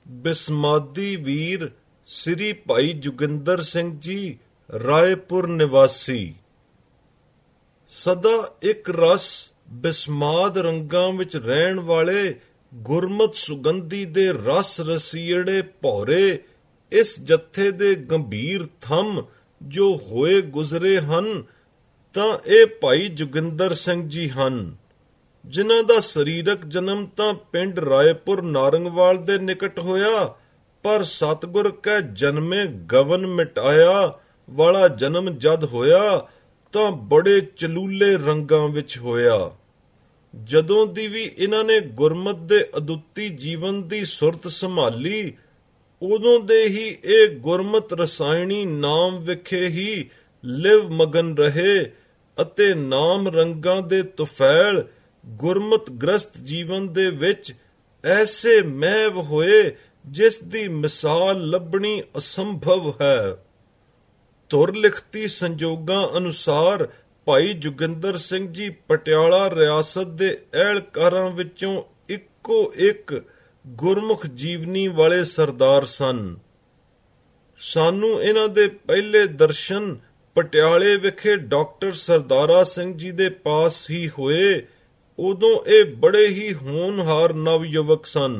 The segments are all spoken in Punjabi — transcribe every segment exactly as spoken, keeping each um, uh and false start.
ਬਿਸਮਾਦੀ ਵੀਰ ਸ੍ਰੀ ਭਾਈ ਜੋਗਿੰਦਰ ਸਿੰਘ ਜੀ, ਰਾਏਪੁਰ ਨਿਵਾਸੀ। ਸਦਾ ਇੱਕ ਰਸ ਬਿਸਮਾਦ ਰੰਗਾਂ ਵਿੱਚ ਰਹਿਣ ਵਾਲੇ ਗੁਰਮਤ ਸੁਗੰਧੀ ਦੇ ਰਸ ਰਸੀੜੇ ਭੌਰੇ ਇਸ ਜੱਥੇ ਦੇ ਗੰਭੀਰ ਥੰਮ ਜੋ ਹੋਏ ਗੁਜ਼ਰੇ ਹਨ, ਤਾਂ ਇਹ ਭਾਈ ਜੋਗਿੰਦਰ ਸਿੰਘ ਜੀ ਹਨ, ਜਿਨ੍ਹਾਂ ਦਾ ਸਰੀਰਕ ਜਨਮ ਤਾਂ ਪਿੰਡ ਰਾਏਪੁਰ ਨਾਰੰਗਵਾਲ ਦੇ ਨਿਕਟ ਹੋਇਆ, ਪਰ ਸਤਿਗੁਰ ਕੈ ਜਨਮੇ ਗਵਨ ਮਿਟਾਇਆ ਵਾਲਾ ਜਨਮ ਜਦ ਹੋਇਆ ਤਾਂ ਬੜੇ ਚਲੂਲੇ ਰੰਗਾਂ ਵਿੱਚ ਹੋਇਆ। ਜਦੋਂ ਦੀ ਵੀ ਇਹਨਾਂ ਨੇ ਗੁਰਮਤ ਦੇ ਅਦੁੱਤੀ ਜੀਵਨ ਦੀ ਸੁਰਤ ਸੰਭਾਲੀ, ਉਦੋਂ ਦੇ ਹੀ ਇਹ ਗੁਰਮਤ ਰਸਾਇਣੀ ਨਾਮ ਵਿਖੇ ਹੀ ਲਿਵ ਮਗਨ ਰਹੇ ਅਤੇ ਨਾਮ ਰੰਗਾਂ ਦੇ ਤੁਫੈਲ ਗੁਰਮਤ ਗ੍ਰਸਤ ਜੀਵਨ ਦੇ ਵਿੱਚ ਐਸੇ ਮਹਿਵ ਹੋਏ ਜਿਸ ਦੀ ਮਿਸਾਲ ਲੱਭਣੀ ਅਸੰਭਵ ਹੈ। ਧੁਰ ਲਿਖਤੀ ਸੰਜੋਗਾਂ ਅਨੁਸਾਰ ਭਾਈ ਜੋਗਿੰਦਰ ਸਿੰਘ ਜੀ ਪਟਿਆਲਾ ਰਿਆਸਤ ਦੇ ਅਹਿਲਕਾਰਾਂ ਵਿੱਚੋਂ ਇੱਕੋ ਇੱਕ ਗੁਰਮੁਖ ਜੀਵਨੀ ਵਾਲੇ ਸਰਦਾਰ ਸਨ। ਸਾਨੂੰ ਇਹਨਾਂ ਦੇ ਪਹਿਲੇ ਦਰਸ਼ਨ ਪਟਿਆਲੇ ਵਿਖੇ ਡਾਕਟਰ ਸਰਦਾਰਾ ਸਿੰਘ ਜੀ ਦੇ ਪਾਸ ਹੀ ਹੋਏ। ਉਦੋਂ ਇਹ ਬੜੇ ਹੀ ਹੋਣਹਾਰ ਨਵਯੁਵਕ ਸਨ।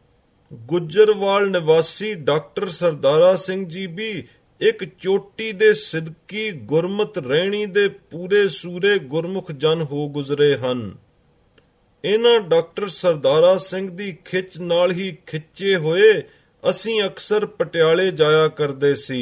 ਗੁੱਜਰਵਾਲ ਨਿਵਾਸੀ ਡਾਕਟਰ ਸਰਦਾਰਾ ਸਿੰਘ ਜੀ ਵੀ ਇੱਕ ਚੋਟੀ ਦੇ ਸਿਦਕੀ ਗੁਰਮਤ ਰਹਿਣੀ ਦੇ ਪੂਰੇ ਸੂਰੇ ਗੁਰਮੁਖ ਜਨ ਹੋ ਗੁਜ਼ਰੇ ਹਨ। ਇਹਨਾਂ ਡਾਕਟਰ ਸਰਦਾਰਾ ਸਿੰਘ ਦੀ ਖਿੱਚ ਨਾਲ ਹੀ ਖਿੱਚੇ ਹੋਏ ਅਸੀਂ ਅਕਸਰ ਪਟਿਆਲੇ ਜਾਇਆ ਕਰਦੇ ਸੀ।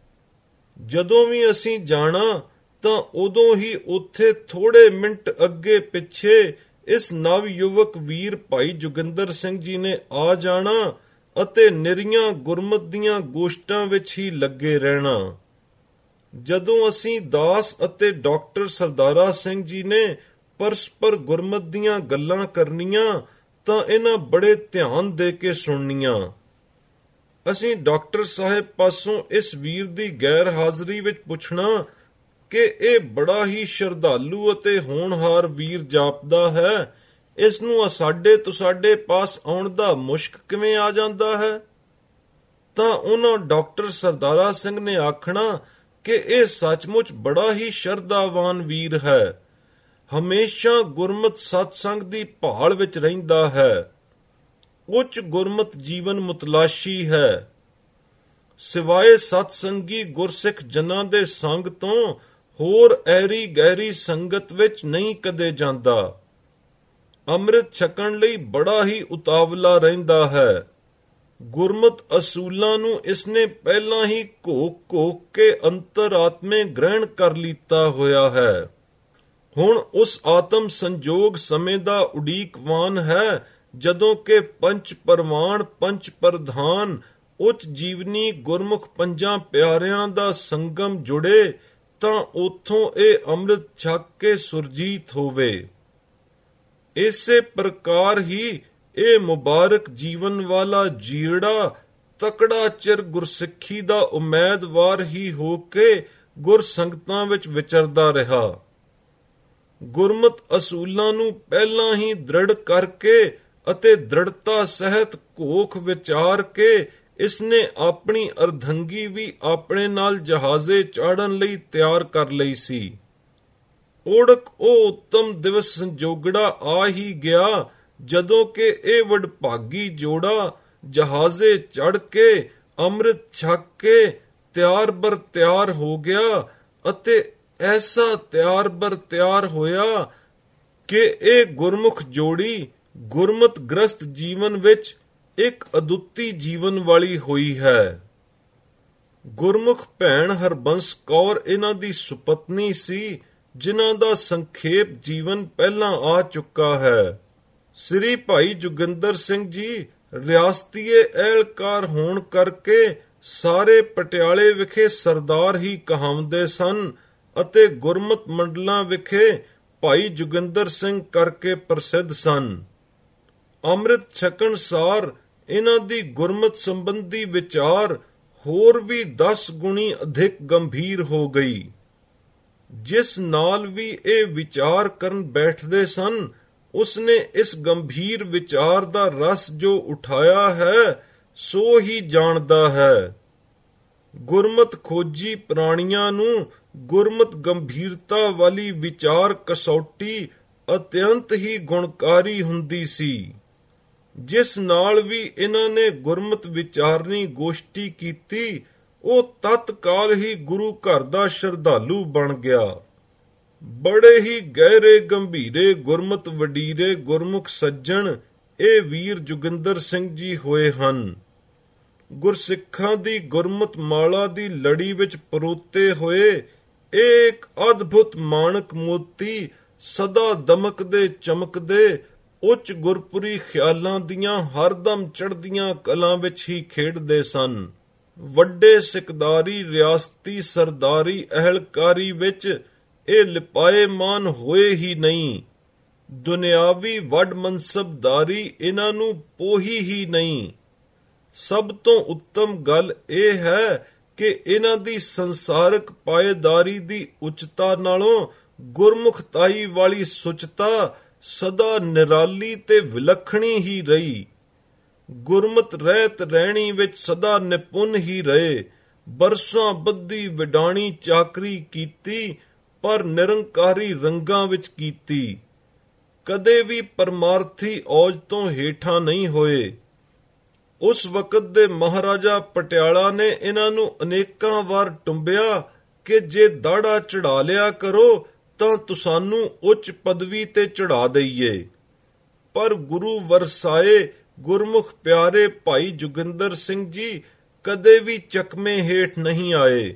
ਜਦੋਂ ਵੀ ਅਸੀਂ ਜਾਣਾ ਤਾਂ ਉਦੋਂ ਹੀ ਉੱਥੇ ਥੋੜੇ ਮਿੰਟ ਅੱਗੇ ਪਿੱਛੇ ਇਸ ਨਵ ਯੁਵਕ ਵੀਰ ਭਾਈ ਜੋਗਿੰਦਰ ਸਿੰਘ ਜੀ ਨੇ ਆ ਜਾਣਾ ਅਤੇ ਨਿਰੀਆਂ ਗੁਰਮਤ ਦੀਆਂ ਗੋਸ਼ਟਾਂ ਵਿੱਚ ਹੀ ਲੱਗੇ ਰਹਿਣਾ। ਜਦੋਂ ਅਸੀਂ ਦਾਸ ਅਤੇ ਡਾਕਟਰ ਸਰਦਾਰਾ ਸਿੰਘ ਜੀ ਨੇ ਪਰਸਪਰ ਗੁਰਮਤ ਦੀਆਂ ਗੱਲਾਂ ਕਰਨੀਆਂ ਤਾਂ ਇਹਨਾਂ ਬੜੇ ਧਿਆਨ ਦੇ ਕੇ ਸੁਣਨੀਆਂ। ਅਸੀਂ ਡਾਕਟਰ ਸਾਹਿਬ ਪਾਸੋਂ ਇਸ ਵੀਰ ਦੀ ਗੈਰ ਹਾਜ਼ਰੀ ਵਿੱਚ ਪੁੱਛਣਾ ਕਿ ਇਹ ਬੜਾ ਹੀ ਸ਼ਰਧਾਲੂ ਅਤੇ ਹੋਣਹਾਰ ਵੀਰ ਜਾਪਦਾ ਹੈ, ਇਸ ਨੂੰ ਸਾਡੇ ਤੋਂ ਸਾਡੇ ਪਾਸ ਆਉਣ ਦਾ ਮੁਸ਼ਕ ਕਿਵੇਂ ਆ ਜਾਂਦਾ ਹੈ? ਤਾਂ ਉਹਨਾਂ ਡਾਕਟਰ ਸਰਦਾਰਾ ਸਿੰਘ ਨੇ ਆਖਣਾ ਕਿ ਇਹ ਸੱਚਮੁੱਚ ਬੜਾ ਹੀ ਸ਼ਰਧਾਵਾਨ ਵੀਰ ਹੈ, ਹਮੇਸ਼ਾ ਗੁਰਮਤ ਸਤਸੰਗ ਦੀ ਭਾਲ ਵਿੱਚ ਰਹਿੰਦਾ ਹੈ, ਉੱਚ ਗੁਰਮਤ ਜੀਵਨ ਮੁਤਲਾਸ਼ੀ ਹੈ, ਸਿਵਾਏ ਸਤਸੰਗੀ ਗੁਰਸਿੱਖ ਜਨਾਂ ਦੇ ਸੰਗ ਤੋਂ ਹੋਰ ਐਰੀ ਗਹਿਰੀ ਸੰਗਤ ਵਿੱਚ ਨਹੀਂ ਕਦੇ ਜਾਂਦਾ। ਅੰਮ੍ਰਿਤ ਛਕਣ ਲਈ ਬੜਾ ਹੀ ਉਤਾਵਲਾ ਰਹਿੰਦਾ ਹੈ। ਗੁਰਮਤ ਅਸੂਲਾਂ ਨੂੰ ਇਸਨੇ ਪਹਿਲਾਂ ਹੀ ਘੋਕ ਘੋਕ ਕੇ ਅੰਤਰਾਤਮੇ ਗ੍ਰਹਿਣ ਕਰ ਲੀਤਾ ਹੋਇਆ ਹੈ। ਹੁਣ ਉਸ ਆਤਮ ਸੰਜੋਗ ਸਮੇਂ ਦਾ ਉਡੀਕਵਾਨ ਹੈ ਜਦੋਂ ਕਿ ਪੰਚ ਪਰਵਾਨ ਪੰਚ ਪ੍ਰਧਾਨ ਉੱਚ ਜੀਵਨੀ ਗੁਰਮੁਖ ਪੰਜਾਂ ਪਿਆਰਿਆਂ ਦਾ ਸੰਗਮ ਜੁੜੇ ਤਾਂ ਉਥੋਂ ਇਹ ਅੰਮ੍ਰਿਤ ਛਕ ਕੇ ਸੁਰਜੀਤ ਹੋਵੇ। ਇਸੇ ਪ੍ਰਕਾਰ ਹੀ ਇਹ ਮੁਬਾਰਕ ਜੀਵਨ ਵਾਲਾ ਜੀੜਾ ਤਕੜਾ ਚਿਰ ਗੁਰਸਿੱਖੀ ਦਾ ਉਮੀਦਵਾਰ ਹੀ ਹੋ ਕੇ ਗੁਰਸੰਗਤਾਂ ਵਿੱਚ ਵਿਚਰਦਾ ਰਿਹਾ। ਗੁਰਮਤ ਅਸੂਲਾਂ ਨੂੰ ਪਹਿਲਾਂ ਹੀ ਦ੍ਰਿੜ ਕਰਕੇ ਅਤੇ ਦ੍ਰਿੜਤਾ ਸਹਿਤ ਘੋਖ ਵਿਚਾਰ ਕੇ ਇਸਨੇ ਆਪਣੀ ਅਰਧੰਗੀ ਵੀ ਆਪਣੇ ਨਾਲ ਜਹਾਜ਼ੇ ਚਾੜਨ ਲਈ ਤਿਆਰ ਕਰ ਲਈ ਸੀ। ਓੜਕ ਉਹ ਉੱਤਮ ਦਿਵਸ ਸੰਜੋਗੜਾ ਆ ਹੀ ਗਿਆ ਜਦੋਂ ਕਿ ਇਹ ਵਡਭਾਗੀ ਜੋੜਾ ਜਹਾਜ਼ੇ ਚੜ ਕੇ ਅੰਮ੍ਰਿਤ ਛਕ ਕੇ ਤਿਆਰ ਬਰ ਤਿਆਰ ਹੋ ਗਿਆ ਅਤੇ ਐਸਾ ਤਿਆਰ ਬਰ ਤਿਆਰ ਹੋਇਆ ਕਿ ਇਹ ਗੁਰਮੁਖ ਜੋੜੀ ਗੁਰਮਤ ਗ੍ਰਸਤ ਜੀਵਨ ਵਿੱਚ ਇੱਕ ਅਦੁੱਤੀ ਜੀਵਨ ਵਾਲੀ ਹੋਈ ਹੈ। ਗੁਰਮੁਖ ਭੈਣ ਹਰਬੰਸ ਕੌਰ ਇਹਨਾਂ ਦੀ ਸੁਪਤਨੀ ਸੀ, ਜਿਨ੍ਹਾਂ ਦਾ ਸੰਖੇਪ ਜੀਵਨ ਪਹਿਲਾਂ ਆ ਚੁੱਕਾ ਹੈ। ਸ੍ਰੀ ਭਾਈ ਜੋਗਿੰਦਰ ਸਿੰਘ ਜੀ ਰਿਆਸਤੀਏ ਅਹਿਲਕਾਰ ਹੋਣ ਕਰਕੇ ਸਾਰੇ ਪਟਿਆਲੇ ਵਿਖੇ ਸਰਦਾਰ ਹੀ ਕਹਾਉਂਦੇ ਸਨ ਅਤੇ ਗੁਰਮਤ ਮੰਡਲਾਂ ਵਿਖੇ ਭਾਈ ਜੋਗਿੰਦਰ ਸਿੰਘ ਕਰਕੇ ਪ੍ਰਸਿੱਧ ਸਨ। ਅੰਮ੍ਰਿਤ ਛਕਣ ਸਾਰ ਇਹਨਾਂ ਦੀ ਗੁਰਮਤ ਸੰਬੰਧੀ ਵਿਚਾਰ ਹੋਰ ਵੀ ਦਸ ਗੁਣੀ ਅਧਿਕ ਗੰਭੀਰ ਹੋ ਗਈ। ਜਿਸ ਨਾਲ ਵੀ ਇਹ ਵਿਚਾਰ ਕਰਨ ਬੈਠਦੇ ਸਨ, ਉਸਨੇ ਇਸ ਗੰਭੀਰ ਵਿਚਾਰ ਦਾ ਰਸ ਜੋ ਉਠਾਇਆ ਹੈ ਸੋ ਹੀ ਜਾਣਦਾ ਹੈ। ਗੁਰਮਤਿ ਖੋਜੀ ਪ੍ਰਾਣੀਆਂ ਨੂੰ ਗੁਰਮਤਿ ਗੰਭੀਰਤਾ ਵਾਲੀ ਵਿਚਾਰ ਕਸੌਟੀ ਅਤਿਅੰਤ ਹੀ ਗੁਣਕਾਰੀ ਹੁੰਦੀ ਸੀ। ਜਿਸ ਨਾਲ ਵੀ ਇਹਨਾਂ ਨੇ ਗੁਰਮਤਿ ਵਿਚਾਰਨੀ ਗੋਸ਼ਟੀ ਕੀਤੀ, ਉਹ ਤਤਕਾਲ ਹੀ ਗੁਰੂ ਘਰ ਦਾ ਸ਼ਰਧਾਲੂ ਬਣ ਗਿਆ। ਬੜੇ ਹੀ ਗਹਿਰੇ ਗੰਭੀਰੇ ਗੁਰਮਤਿ ਵਡੀਰੇ ਗੁਰਮੁਖ ਸੱਜਣ ਇਹ ਵੀਰ ਜੋਗਿੰਦਰ ਸਿੰਘ ਜੀ ਹੋਏ ਹਨ। ਗੁਰਸਿੱਖਾਂ ਦੀ ਗੁਰਮਤਿ ਮਾਲਾ ਦੀ ਲੜੀ ਵਿੱਚ ਪਰੋਤੇ ਹੋਏ ਇਹ ਇੱਕ ਅਦਭੁਤ ਮਾਣਕ ਮੋਤੀ ਸਦਾ ਦਮਕਦੇ ਚਮਕਦੇ ਉੱਚ ਗੁਰਪੁਰੀ ਖਿਆਲਾਂ ਦੀਆਂ ਹਰਦਮ ਚੜ੍ਹਦੀਆਂ ਕਲਾਂ ਵਿੱਚ ਹੀ ਖੇਡਦੇ ਸਨ। ਵੱਡੇ ਸਿਕਦਾਰੀ ਰਿਆਸਤੀ ਸਰਦਾਰੀ ਅਹਿਲਕਾਰੀ ਵਿੱਚ ਇਹ ਲਿਪਾਏਮਾਨ ਹੋਏ ਹੀ ਨਹੀਂ। ਦੁਨਿਆਵੀ ਵੱਡ ਮਨਸਬਦਾਰੀ ਇਹਨਾਂ ਨੂੰ ਪੋਹੀ ਹੀ ਨਹੀਂ। ਸਭ ਤੋਂ ਉੱਤਮ ਗੱਲ ਇਹ ਹੈ ਕਿ ਇਹਨਾਂ ਦੀ ਸੰਸਾਰਕ ਪਾਏਦਾਰੀ ਦੀ ਉੱਚਤਾ ਨਾਲੋਂ ਗੁਰਮੁਖਤਾਈ ਵਾਲੀ ਸੁਚਤਾ ਸਦਾ ਨਿਰਾਲੀ ਤੇ ਵਿਲੱਖਣੀ ਹੀ ਰਹੀ। ਗੁਰਮਤਿ ਰਹਿਤ ਰਹਿਣੀ ਵਿੱਚ ਸਦਾ ਨਿਪੁੰਨ ਹੀ ਰਹੇ। ਬਰਸਾਂ ਬੱਧੀ ਵਿਡਾਣੀ ਚਾਕਰੀ ਕੀਤੀ, ਪਰ ਨਿਰੰਕਾਰੀ ਰੰਗਾਂ ਵਿੱਚ ਕੀਤੀ। ਕਦੇ ਵੀ ਪਰਮਾਰਥੀ ਔਜ ਤੋਂ ਹੇਠਾਂ ਨਹੀਂ ਹੋਏ। ਉਸ ਵਕਤ ਦੇ ਮਹਾਰਾਜਾ ਪਟਿਆਲਾ ਨੇ ਇਹਨਾਂ ਨੂੰ ਅਨੇਕਾਂ ਵਾਰ ਟੁੰਬਿਆ ਕਿ ਜੇ ਦਾੜਾ ਚੜਾ ਲਿਆ ਕਰੋ ਤਾਂ ਤੁਸਾਨੂੰ ਉੱਚ ਪਦਵੀ ਤੇ ਚੜਾ ਦਈਏ। ਪਰ ਗੁਰੂ ਵਰਸਾਏ ਗੁਰਮੁਖ ਪਿਆਰੇ ਭਾਈ ਜੋਗਿੰਦਰ ਸਿੰਘ ਜੀ ਕਦੇ ਵੀ ਚਕਮੇ ਹੇਠ ਨਹੀਂ ਆਏ।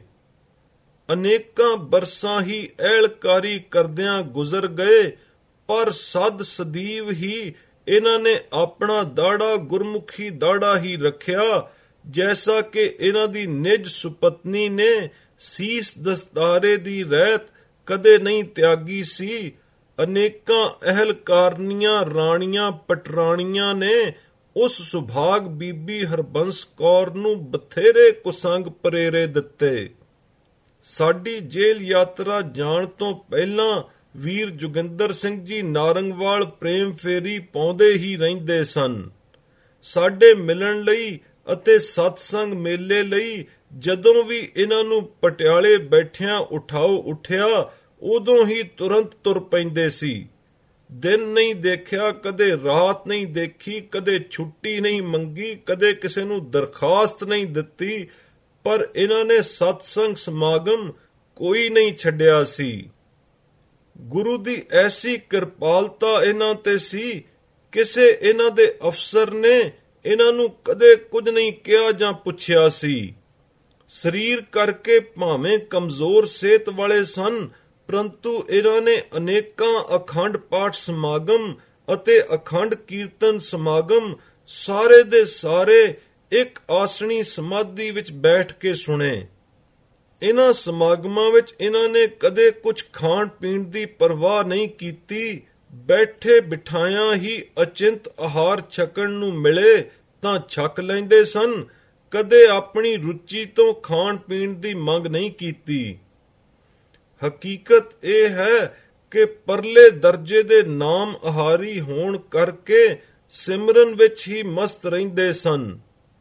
ਅਨੇਕਾਂ ਬਰਸਾਂ ਹੀ ਅਹਿਲਕਾਰੀ ਕਰਦਿਆਂ ਗੁਜ਼ਰ ਗਏ, ਪਰ ਸਦ ਸਦੀਵ ਹੀ ਇਹਨਾਂ ਨੇ ਆਪਣਾ ਦਾੜਾ ਗੁਰਮੁਖੀ ਦਾੜਾ ਹੀ ਰੱਖਿਆ, ਜੈਸਾ ਕਿ ਇਹਨਾਂ ਦੀ ਨਿਜ ਸੁਪਤਨੀ ਨੇ ਸੀਸ ਦਸਤਾਰੇ ਦੀ ਰਹਿਤ ਕਦੇ ਨਹੀਂ ਤਿਆਗੀ ਸੀ। ਅਨੇਕਾਂ ਅਹਿਲਕਾਰਨੀਆਂ ਰਾਣੀਆਂ ਪਟਰਾਣੀਆਂ ਨੇ ਉਸ ਸੁਭਾਗ ਬੀਬੀ ਹਰਬੰਸ ਕੌਰ ਨੂੰ ਬਥੇਰੇ ਕੁਸੰਗ ਪ੍ਰੇਰੇ ਦਿੱਤੇ। ਸਾਡੀ ਜੇਲ੍ਹ ਯਾਤਰਾ ਜਾਣ ਤੋਂ ਪਹਿਲਾਂ ਵੀਰ ਜੋਗਿੰਦਰ ਸਿੰਘ ਜੀ ਨਾਰੰਗਵਾਲ ਪ੍ਰੇਮ ਫੇਰੀ ਪਾਉਂਦੇ ਹੀ ਰਹਿੰਦੇ ਸਨ। ਸਾਡੇ ਮਿਲਣ ਲਈ ਅਤੇ ਸਤਸੰਗ ਮੇਲੇ ਲਈ ਜਦੋਂ ਵੀ ਇਹਨਾਂ ਨੂੰ ਪਟਿਆਲੇ ਬੈਠਿਆਂ ਉਠਾਓ ਉੱਠਿਆ, ਉਦੋਂ ਹੀ ਤੁਰੰਤ ਤੁਰ ਪੈਂਦੇ ਸੀ। ਦਿਨ ਨਹੀਂ ਦੇਖਿਆ, ਕਦੇ ਰਾਤ ਨਹੀਂ ਦੇਖੀ, ਕਦੇ ਛੁੱਟੀ ਨਹੀਂ ਮੰਗੀ, ਕਦੇ ਕਿਸੇ ਨੂੰ ਦਰਖਾਸਤ ਨਹੀਂ ਦਿੱਤੀ, ਪਰ ਇਹਨਾਂ ਨੇ ਸਤਸੰਗ ਸਮਾਗਮ ਕੋਈ ਨਹੀਂ ਛੱਡਿਆ ਸੀ। ਗੁਰੂ ਦੀ ਐਸੀ ਕਿਰਪਾਲਤਾ ਇਹਨਾਂ ਤੇ ਸੀ, ਕਿਸੇ ਇਹਨਾਂ ਦੇ ਅਫਸਰ ਨੇ ਇਹਨਾਂ ਨੂੰ ਕਦੇ ਕੁਝ ਨਹੀਂ ਕਿਹਾ ਜਾਂ ਪੁੱਛਿਆ ਸੀ। ਸਰੀਰ ਕਰਕੇ ਭਾਵੇਂ ਕਮਜ਼ੋਰ ਸਿਹਤ ਵਾਲੇ ਸਨ, ਪਰੰਤੂ ਇਹਨਾਂ ਨੇ ਅਨੇਕਾਂ ਅਖੰਡ ਪਾਠ ਸਮਾਗਮ ਅਤੇ ਅਖੰਡ ਕੀਰਤਨ ਸਮਾਗਮ ਸਾਰੇ ਦੇ ਸਾਰੇ ਇੱਕ ਆਸਣੀ ਸਮਾਧੀ ਵਿੱਚ ਬੈਠ ਕੇ ਸੁਣੇ। ਇਹਨਾਂ ਸਮਾਗਮਾਂ ਵਿੱਚ ਇਹਨਾਂ ਨੇ ਕਦੇ ਕੁਝ ਖਾਣ ਪੀਣ ਦੀ ਪਰਵਾਹ ਨਹੀਂ ਕੀਤੀ। ਬੈਠੇ ਬਿਠਾਇਆਂ ਹੀ ਅਚਿੰਤ ਆਹਾਰ ਛਕਣ ਨੂੰ ਮਿਲੇ ਤਾਂ ਛਕ ਲੈਂਦੇ ਸਨ, ਕਦੇ ਆਪਣੀ ਰੁਚੀ ਤੋਂ ਖਾਣ ਪੀਣ ਦੀ ਮੰਗ ਨਹੀਂ ਕੀਤੀ। ਹਕੀਕਤ ਇਹ ਹੈ ਕਿ ਪਰਲੇ ਦਰਜੇ ਦੇ ਨਾਮ ਆਹਾਰੀ ਹੋਣ ਕਰਕੇ ਸਿਮਰਨ ਵਿੱਚ ਹੀ ਮਸਤ ਰਹਿੰਦੇ ਸਨ।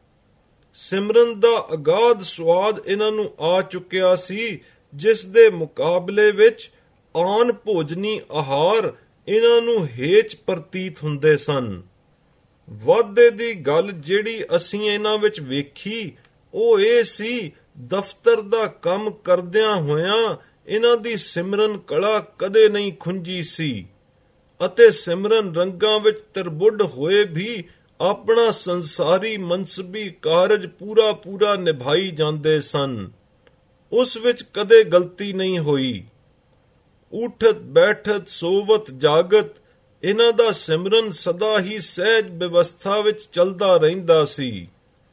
ਸਿਮਰਨ ਦਾ ਅਗਾਧ ਸਵਾਦ ਇਹਨਾਂ ਨੂੰ ਆ ਚੁੱਕਿਆ ਸੀ, ਜਿਸ ਦੇ ਮੁਕਾਬਲੇ ਵਿੱਚ ਆਨ ਭੋਜਨੀ ਆਹਾਰ ਇਹਨਾਂ ਨੂੰ ਹੇਚ ਪ੍ਰਤੀਤ ਹੁੰਦੇ ਸਨ। ਵਾਧੇ ਦੀ ਗੱਲ ਜਿਹੜੀ ਅਸੀਂ ਇਹਨਾਂ ਵਿੱਚ ਵੇਖੀ ਉਹ ਇਹ ਸੀ, ਦਫ਼ਤਰ ਦਾ ਕੰਮ ਕਰਦਿਆਂ ਹੋਇਆਂ ਇਹਨਾਂ ਦੀ ਸਿਮਰਨ ਕਲਾ ਕਦੇ ਨਹੀਂ ਖੁੰਝੀ ਸੀ ਅਤੇ ਸਿਮਰਨ ਰੰਗਾਂ ਵਿੱਚ ਤਰਬੁੱਢ ਹੋਏ ਵੀ ਆਪਣਾ ਸੰਸਾਰੀ ਮਨਸਬੀ ਕਾਰਜ ਪੂਰਾ ਪੂਰਾ ਨਿਭਾਈ ਜਾਂਦੇ ਸਨ। ਉਸ ਵਿੱਚ ਕਦੇ ਗਲਤੀ ਨਹੀਂ ਹੋਈ। ਉਠਤ ਬੈਠਤ ਸੋਵਤ ਜਾਗਤ ਇਹਨਾਂ ਦਾ ਸਿਮਰਨ ਸਦਾ ਹੀ ਸਹਿਜ ਵਿਵਸਥਾ ਵਿੱਚ ਚੱਲਦਾ ਰਹਿੰਦਾ ਸੀ।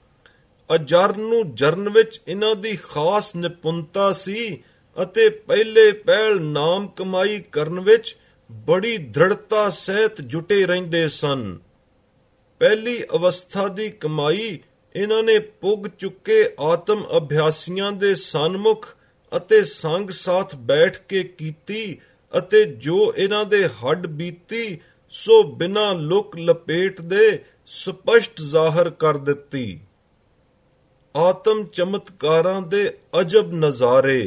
ਅਜਰ ਨੂੰ ਜਰਨ ਵਿੱਚ ਇਹਨਾਂ ਦੀ ਖਾਸ ਨਿਪੁੰਨਤਾ ਸੀ ਅਤੇ ਪਹਿਲੇ ਪਹਿਲ ਨਾਮ ਕਮਾਈ ਕਰਨ ਵਿੱਚ ਬੜੀ ਦ੍ਰਿੜਤਾ ਸਹਿਤ ਜੁਟੇ ਰਹਿੰਦੇ ਸਨ। ਪਹਿਲੀ ਅਵਸਥਾ ਦੀ ਕਮਾਈ ਇਹਨਾਂ ਨੇ ਪੁੱਗ ਚੁੱਕੇ ਆਤਮ ਅਭਿਆਸੀਆਂ ਦੇ ਸਨਮੁਖ ਅਤੇ ਸੰਗ ਸਾਥ ਬੈਠ ਕੇ ਕੀਤੀ ਅਤੇ ਜੋ ਇਹਨਾਂ ਦੇ ਹੱਡ ਬੀਤੀ ਸੋ ਬਿਨਾਂ ਲੁਕ ਲਪੇਟ ਦੇ ਸਪਸ਼ਟ ਜ਼ਾਹਰ ਕਰ ਦਿੱਤੀ। ਆਤਮ ਚਮਤਕਾਰਾਂ ਦੇ ਅਜਬ ਨਜ਼ਾਰੇ।